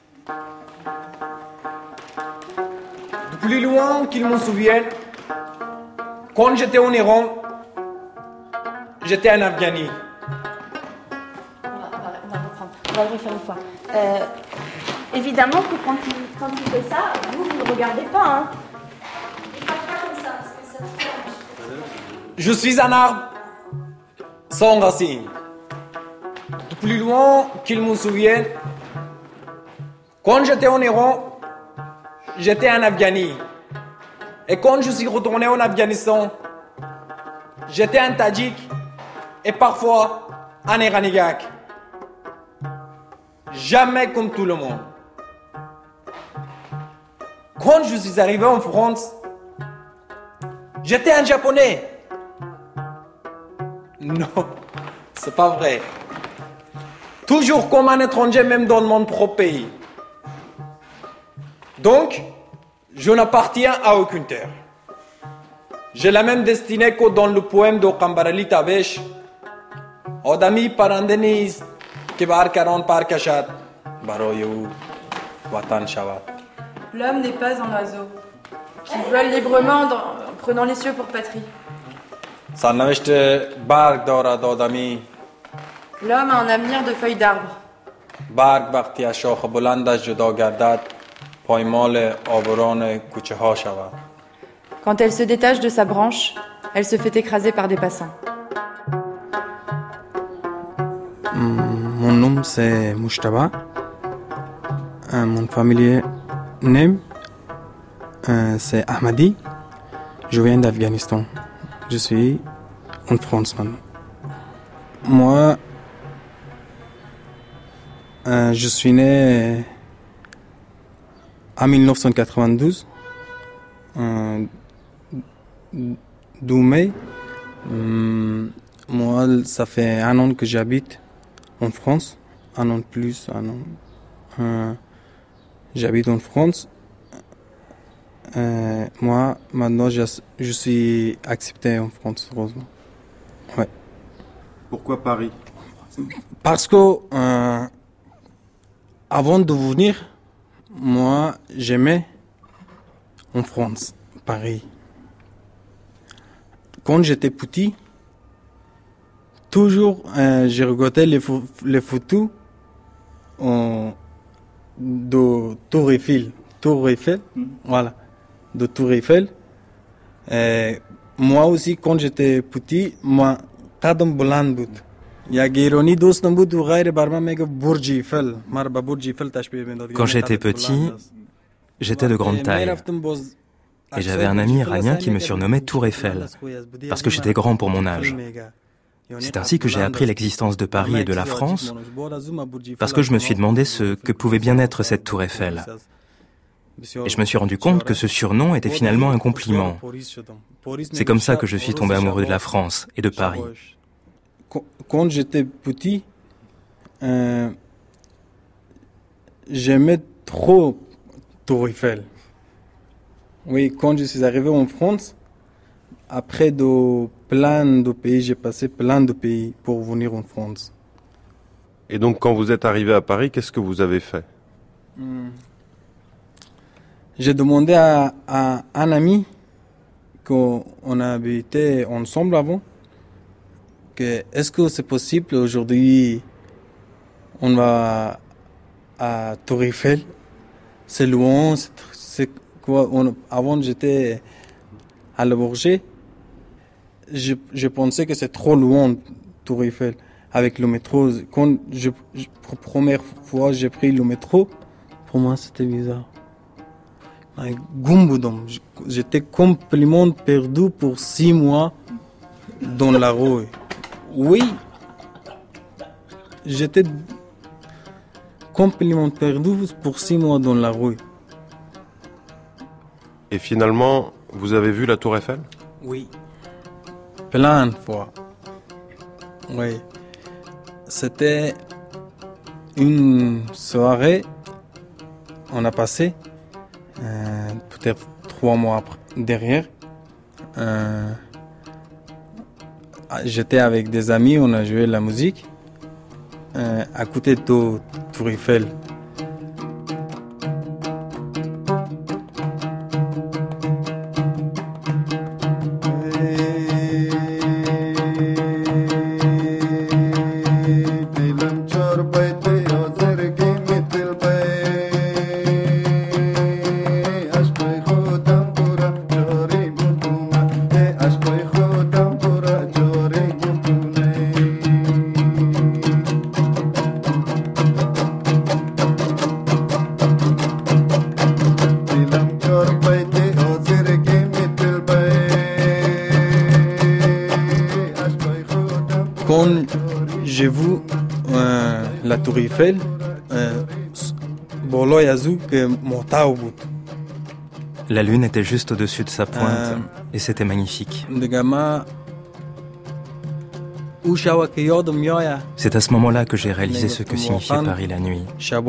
Du plus loin qu'ils m'en souviennent, quand j'étais en Iran, j'étais en Afghanie. On va, on va, on va reprendre. On va le refaire une fois. Euh, évidemment que quand il, quand il fait ça, vous, vous ne regardez pas. Hein. Il parle pas comme ça, parce que ça te change. Je suis un arbre sans racines. Du plus loin qu'ils me souviennent, quand j'étais en Iran, j'étais en Afghanie. Et quand je suis retourné en Afghanistan, j'étais un Tadjik. Et parfois, un Iranigak. Jamais comme tout le monde. Quand je suis arrivé en France, j'étais un Japonais. Non, c'est pas vrai. Toujours comme un étranger, même dans mon propre pays. Donc, je n'appartiens à aucune terre. J'ai la même destinée que dans le poème de Kambarali Tabesh. آدمی پرنده نیست که بر کران پر کشد برای او وطن شود. L'homme n'est pas un oiseau qui vole librement dans, en prenant les cieux pour patrie. سرنوشت برگ دارد آدمی. L'homme a un avenir de feuilles d'arbre. برگ وقتی از شاخ بلندش جدا گردد پایمال آوران کوچه ها شود. Quand elle se détache de sa branche, elle se fait écraser par des passants. Mon nom c'est Moustaba. Euh, mon famille name euh, c'est Ahmadi. Je viens d'Afghanistan. Je suis en France maintenant. Moi, euh, je suis né en dix-neuf cent quatre-vingt-douze. Euh, d'où mai. Euh, moi, ça fait un an que j'habite en France, un an de plus, un an. Euh, j'habite en France. Euh, moi, maintenant, je, je suis accepté en France, heureusement. Ouais. Pourquoi Paris? Parce que euh, avant de venir, moi, j'aimais en France, Paris. Quand j'étais petit, toujours, euh, j'ai regardé les, fo- les photos euh, de Tour Eiffel, Tour Eiffel, mm. voilà, de Tour Eiffel. Et moi aussi, quand j'étais petit, moi, قدم بلند بود. یک ایرانی دوستم بود و غیر بر من میگه برج ایفل. مرا به برج ایفل تشبیه میداد. Quand j'étais petit, j'étais de grande taille. Et j'avais un ami iranien qui me surnommait Tour Eiffel, parce que j'étais grand pour mon âge. C'est ainsi que j'ai appris l'existence de Paris et de la France, parce que je me suis demandé ce que pouvait bien être cette Tour Eiffel. Et je me suis rendu compte que ce surnom était finalement un compliment. C'est comme ça que je suis tombé amoureux de la France et de Paris. quand j'étais petit, euh, j'aimais trop Tour Eiffel. Oui, quand je suis arrivé en France, après de plein de pays, j'ai passé plein de pays pour venir en France. Et donc, quand vous êtes arrivé à Paris, qu'est-ce que vous avez fait? hmm. J'ai demandé à, à un ami qu'on a habité ensemble avant, que est-ce que c'est possible aujourd'hui, on va à Tour Eiffel, c'est loin, c'est, c'est quoi, on, avant j'étais à Le Bourget, je, je pensais que c'est trop loin Tour Eiffel avec le métro. Quand je, je, pour la première fois j'ai pris le métro, pour moi c'était bizarre. J'étais complètement perdu pour six mois dans la rue. Oui, j'étais complètement perdu pour six mois dans la rue. Et finalement, vous avez vu la Tour Eiffel? Oui, plein de fois. Oui, c'était une soirée, on a passé. Euh, peut-être trois mois après, derrière. Euh, j'étais avec des amis, on a joué la musique euh, à côté de Tour Eiffel. Quand j'ai vu euh, la Tour Eiffel, euh, la lune était juste au-dessus de sa pointe euh, et c'était magnifique. C'est à ce moment-là que j'ai réalisé ce que signifiait Paris la nuit.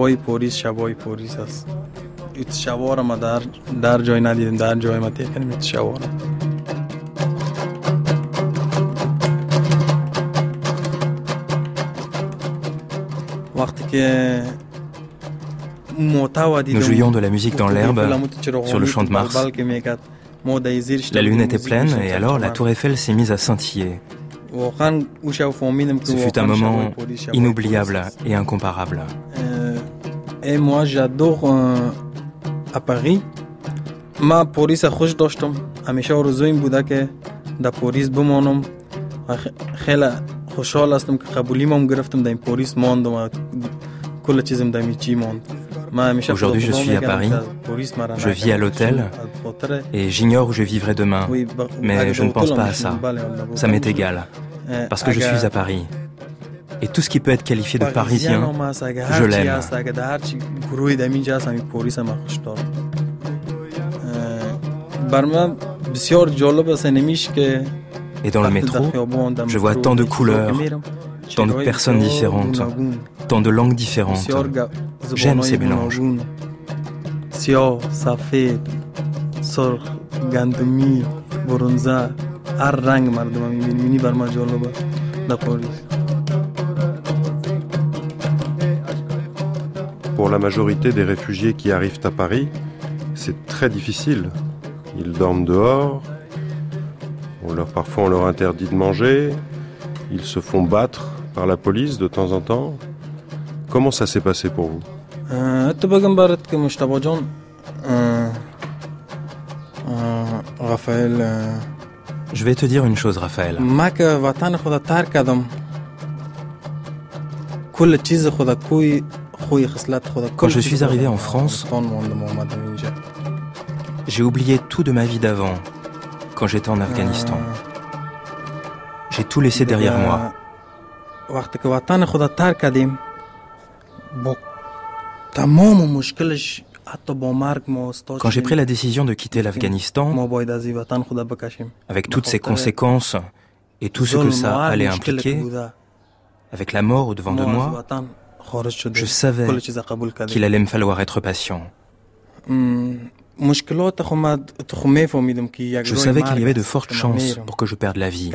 Nous jouions de la musique dans l'herbe, sur le champ de Mars. La lune était pleine et alors la Tour Eiffel s'est mise à scintiller. Ce fut un moment inoubliable et incomparable. Et moi j'adore euh, à Paris. Ma police a خوش داشتم. همیشه آرزویم بوده که در پاریس بمانم. خیلی خوشحال هستم که قبولیمم گرفتم در این پاریس ماندم و کل چیزم در میچی ماند. Aujourd'hui, je suis à Paris, je vis à l'hôtel et j'ignore où je vivrai demain. Mais je ne pense pas à ça. Ça m'est égal, parce que je suis à Paris. Et tout ce qui peut être qualifié de parisien, je l'aime. Et dans le métro, je vois tant de couleurs, tant de personnes différentes, tant de langues différentes. J'aime ces mélanges. Pour la majorité des réfugiés qui arrivent à Paris, c'est très difficile. Ils dorment dehors, on leur, parfois on leur interdit de manger, ils se font battre par la police de temps en temps. Comment ça s'est passé pour vous? euh, euh, Raphaël, euh... Je vais te dire une chose, Raphaël. Quand je suis arrivé en France, j'ai oublié tout de ma vie d'avant, quand j'étais en Afghanistan. J'ai tout laissé derrière moi. Quand j'ai pris la décision de quitter l'Afghanistan, avec toutes ses conséquences et tout ce que ça allait impliquer, avec la mort au-devant de moi, je savais qu'il allait me falloir être patient. Je savais qu'il y avait de fortes chances pour que je perde la vie.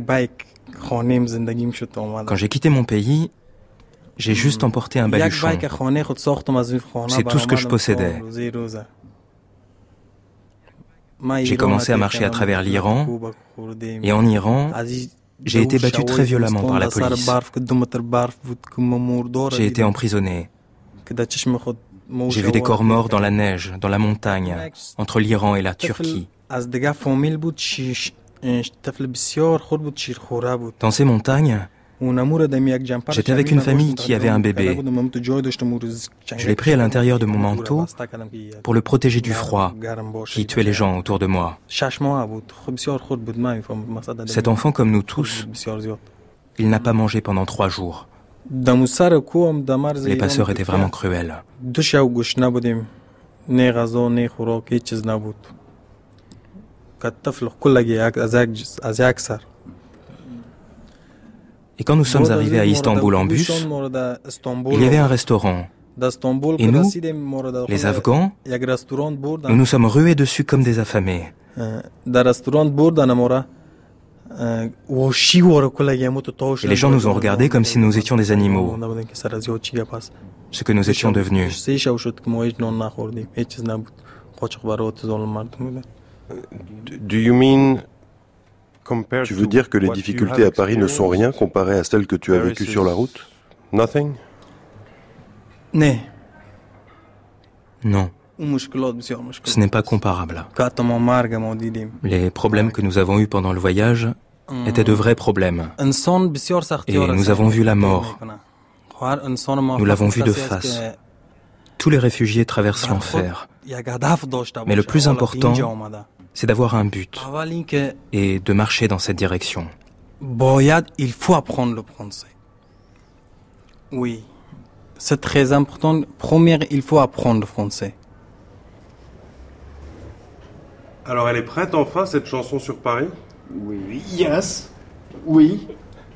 Quand j'ai quitté mon pays, j'ai juste emporté un baluchon. C'est tout ce que je possédais. J'ai commencé à marcher à travers l'Iran, et en Iran, j'ai été battu très violemment par la police. J'ai été emprisonné. J'ai vu des corps morts dans la neige, dans la montagne, entre l'Iran et la Turquie. Dans ces montagnes, j'étais avec une famille qui avait un bébé. Je l'ai pris à l'intérieur de mon manteau pour le protéger du froid qui tuait les gens autour de moi. Cet enfant, comme nous tous, il n'a pas mangé pendant trois jours. Les passeurs étaient vraiment cruels. Et quand nous sommes arrivés à Istanbul en bus, il y avait un restaurant. Et nous, les Afghans, nous nous sommes rués dessus comme des affamés. Et les gens nous ont regardés comme si nous étions des animaux, ce que nous étions devenus. Do you mean... Tu veux dire que les difficultés à Paris ne sont rien comparées à celles que tu as vécues sur la route? Nothing? Non. Ce n'est pas comparable. Les problèmes que nous avons eus pendant le voyage étaient de vrais problèmes. Et nous avons vu la mort. Nous l'avons vu de face. Tous les réfugiés traversent l'enfer. Mais le plus important, c'est d'avoir un but et de marcher dans cette direction. Il faut apprendre le français. Oui, c'est très important. Première, il faut apprendre le français. Alors, elle est prête enfin, cette chanson sur Paris? Oui. Yes. Oui.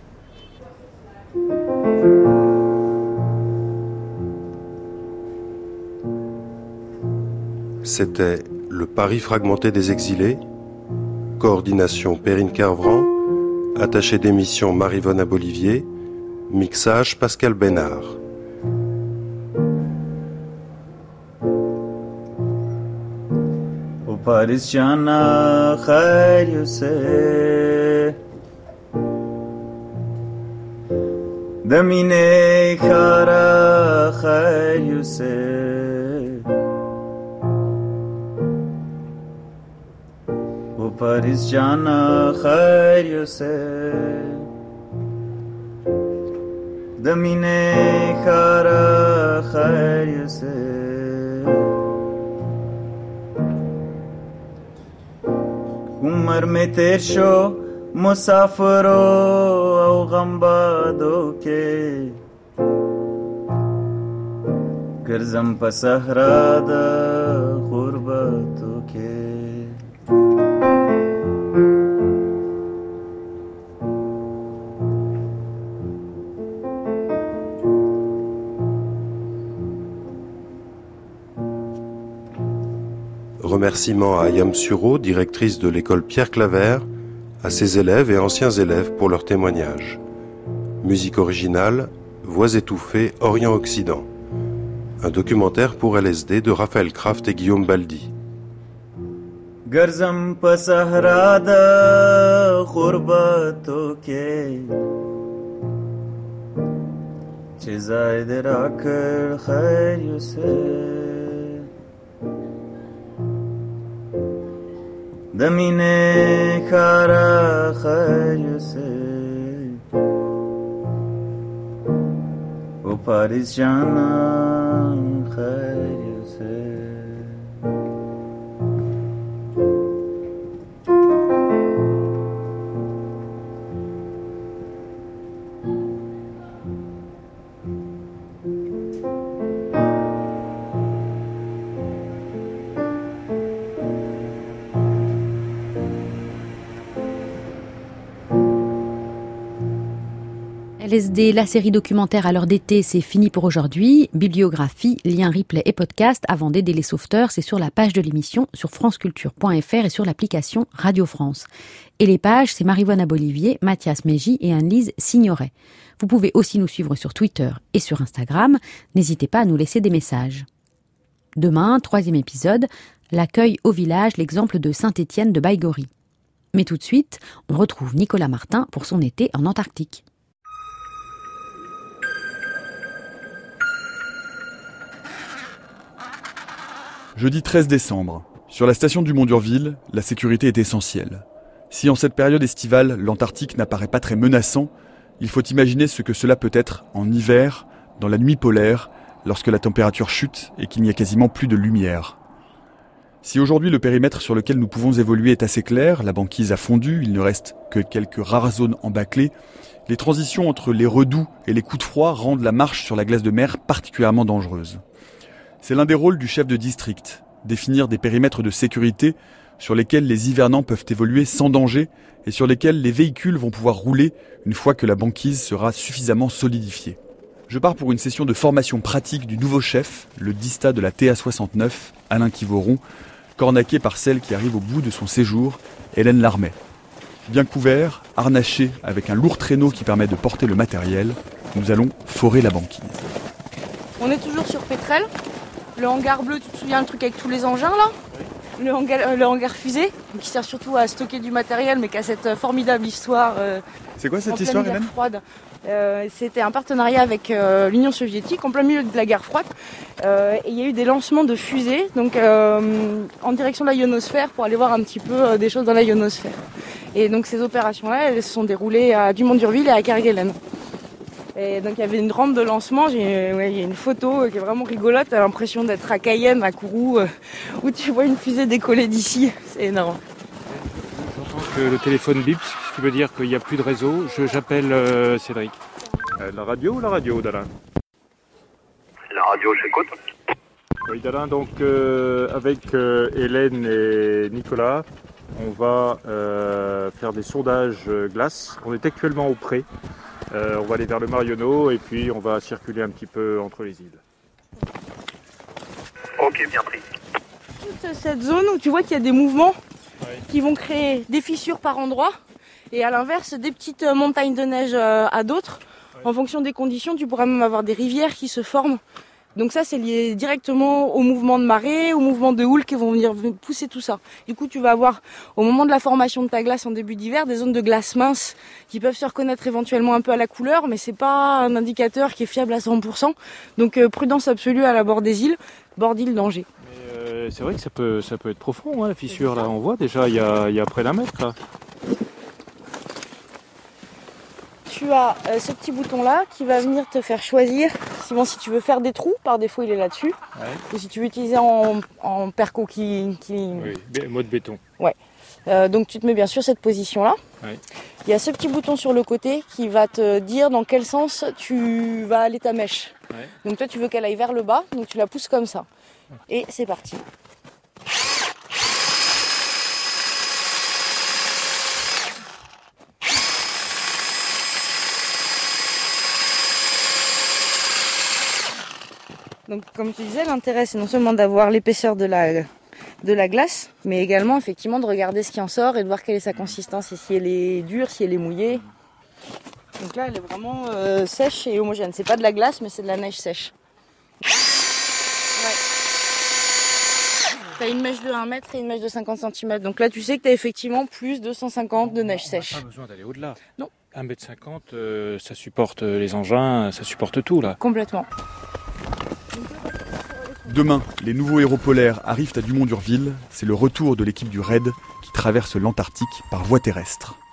C'était Le Paris fragmenté des exilés, coordination Perrine Carvran, attachée d'émission Marie-Vonne Abolivier, mixage Pascal Bénard. O Paris jana khair yuse damine khara khair yuse Paris jana khair yuse damine khara khair yuse umar mein ter sho musafiro au ghambado ke garzam pa sahra da ghurbato ke Remerciements à Ayam Suro, directrice de l'école Pierre Claver, à ses élèves et anciens élèves pour leur témoignage. Musique originale, voix étouffées, Orient-Occident. Un documentaire pour L S D de Raphaël Kraft et Guillaume Baldi. Garzam pa sahra da ghurbato ke Chizai de rakar khair yuse Damine khara khair yuse O Paris jana khair yuse L S D, la série documentaire à l'heure d'été, c'est fini pour aujourd'hui. Bibliographie, liens, replay et podcast avant d'aider les sauveteurs, c'est sur la page de l'émission sur franceculture point f r et sur l'application Radio France. Et les pages, c'est Marie-Vonne Abolivier, Mathias Mégy et Anne-Lise Signoret. Vous pouvez aussi nous suivre sur Twitter et sur Instagram. N'hésitez pas à nous laisser des messages. Demain, troisième épisode, l'accueil au village, l'exemple de Saint-Étienne de Baïgorry. Mais tout de suite, on retrouve Nicolas Martin pour son été en Antarctique. Jeudi treize décembre. Sur la station du Mont d'Urville, la sécurité est essentielle. Si en cette période estivale, l'Antarctique n'apparaît pas très menaçant, il faut imaginer ce que cela peut être en hiver, dans la nuit polaire, lorsque la température chute et qu'il n'y a quasiment plus de lumière. Si aujourd'hui le périmètre sur lequel nous pouvons évoluer est assez clair, la banquise a fondu, il ne reste que quelques rares zones embâclées, les transitions entre les redoux et les coups de froid rendent la marche sur la glace de mer particulièrement dangereuse. C'est l'un des rôles du chef de district, définir des périmètres de sécurité sur lesquels les hivernants peuvent évoluer sans danger et sur lesquels les véhicules vont pouvoir rouler une fois que la banquise sera suffisamment solidifiée. Je pars pour une session de formation pratique du nouveau chef, le Dista de la T A soixante-neuf, Alain Quivoron, cornaqué par celle qui arrive au bout de son séjour, Hélène Larmet. Bien couvert, harnaché avec un lourd traîneau qui permet de porter le matériel, nous allons forer la banquise. On est toujours sur Pétrel, le hangar bleu, tu te souviens le truc avec tous les engins là ? Le hangar, le hangar fusée, qui sert surtout à stocker du matériel, mais qui a cette formidable histoire. Euh, C'est quoi cette histoire, Hélène ? Froide. Euh, c'était un partenariat avec euh, l'Union soviétique en plein milieu de la guerre froide. Euh, et il y a eu des lancements de fusées donc, euh, en direction de la ionosphère pour aller voir un petit peu euh, des choses dans la ionosphère. Et donc ces opérations-là, elles se sont déroulées à Dumont d'Urville et à Kerguelen. Et donc il y avait une rampe de lancement, j'ai, ouais, il y a une photo qui est vraiment rigolote, t'as l'impression d'être à Cayenne, à Kourou, euh, où tu vois une fusée décoller d'ici, c'est énorme. J'entends que le téléphone bip, ce qui veut dire qu'il n'y a plus de réseau, Je, j'appelle euh, Cédric. Euh, la radio ou la radio, Dalin ? La radio, j'écoute. Oui, Dalin, donc euh, avec euh, Hélène et Nicolas, on va euh, faire des sondages euh, glace. On est actuellement au pré. Euh, on va aller vers le Marionneau et puis on va circuler un petit peu entre les îles. Ok, bien pris. Toute cette zone où tu vois qu'il y a des mouvements ouais. qui vont créer des fissures par endroits et à l'inverse des petites montagnes de neige à d'autres. Ouais. En fonction des conditions, tu pourras même avoir des rivières qui se forment. Donc ça, c'est lié directement au mouvement de marée, au mouvement de houle qui vont venir pousser tout ça. Du coup, tu vas avoir, au moment de la formation de ta glace en début d'hiver, des zones de glace mince qui peuvent se reconnaître éventuellement un peu à la couleur, mais c'est pas un indicateur qui est fiable à cent pour cent. Donc euh, prudence absolue à la bord des îles, bord d'île danger. Mais euh, c'est vrai que ça peut, ça peut être profond, hein, la fissure là. On voit déjà, il y a, y a près d'un mètre là. Tu as euh, ce petit bouton là qui va venir te faire choisir suivant si tu veux faire des trous, par défaut il est là-dessus, ouais. ou si tu veux utiliser en, en perco qui, qui... Oui, mode béton. Ouais. Euh, donc tu te mets bien sûr cette position là. Ouais. Il y a ce petit bouton sur le côté qui va te dire dans quel sens tu vas aller ta mèche. Ouais. Donc toi tu veux qu'elle aille vers le bas, donc tu la pousses comme ça. Et c'est parti. Donc, comme tu disais, l'intérêt, c'est non seulement d'avoir l'épaisseur de la, de la glace, mais également, effectivement, de regarder ce qui en sort et de voir quelle est sa consistance et si elle est dure, si elle est mouillée. Donc là, elle est vraiment euh, sèche et homogène. C'est pas de la glace, mais c'est de la neige sèche. Ouais. T'as une mèche de un mètre et une mèche de cinquante centimètres. Donc là, tu sais que t'as effectivement plus de cent cinquante de neige sèche. On n'a pas besoin d'aller au-delà. Non. un mètre cinquante, euh, ça supporte les engins, ça supporte tout, là. Complètement. Demain, les nouveaux héros polaires arrivent à Dumont d'Urville. C'est le retour de l'équipe du R A I D qui traverse l'Antarctique par voie terrestre.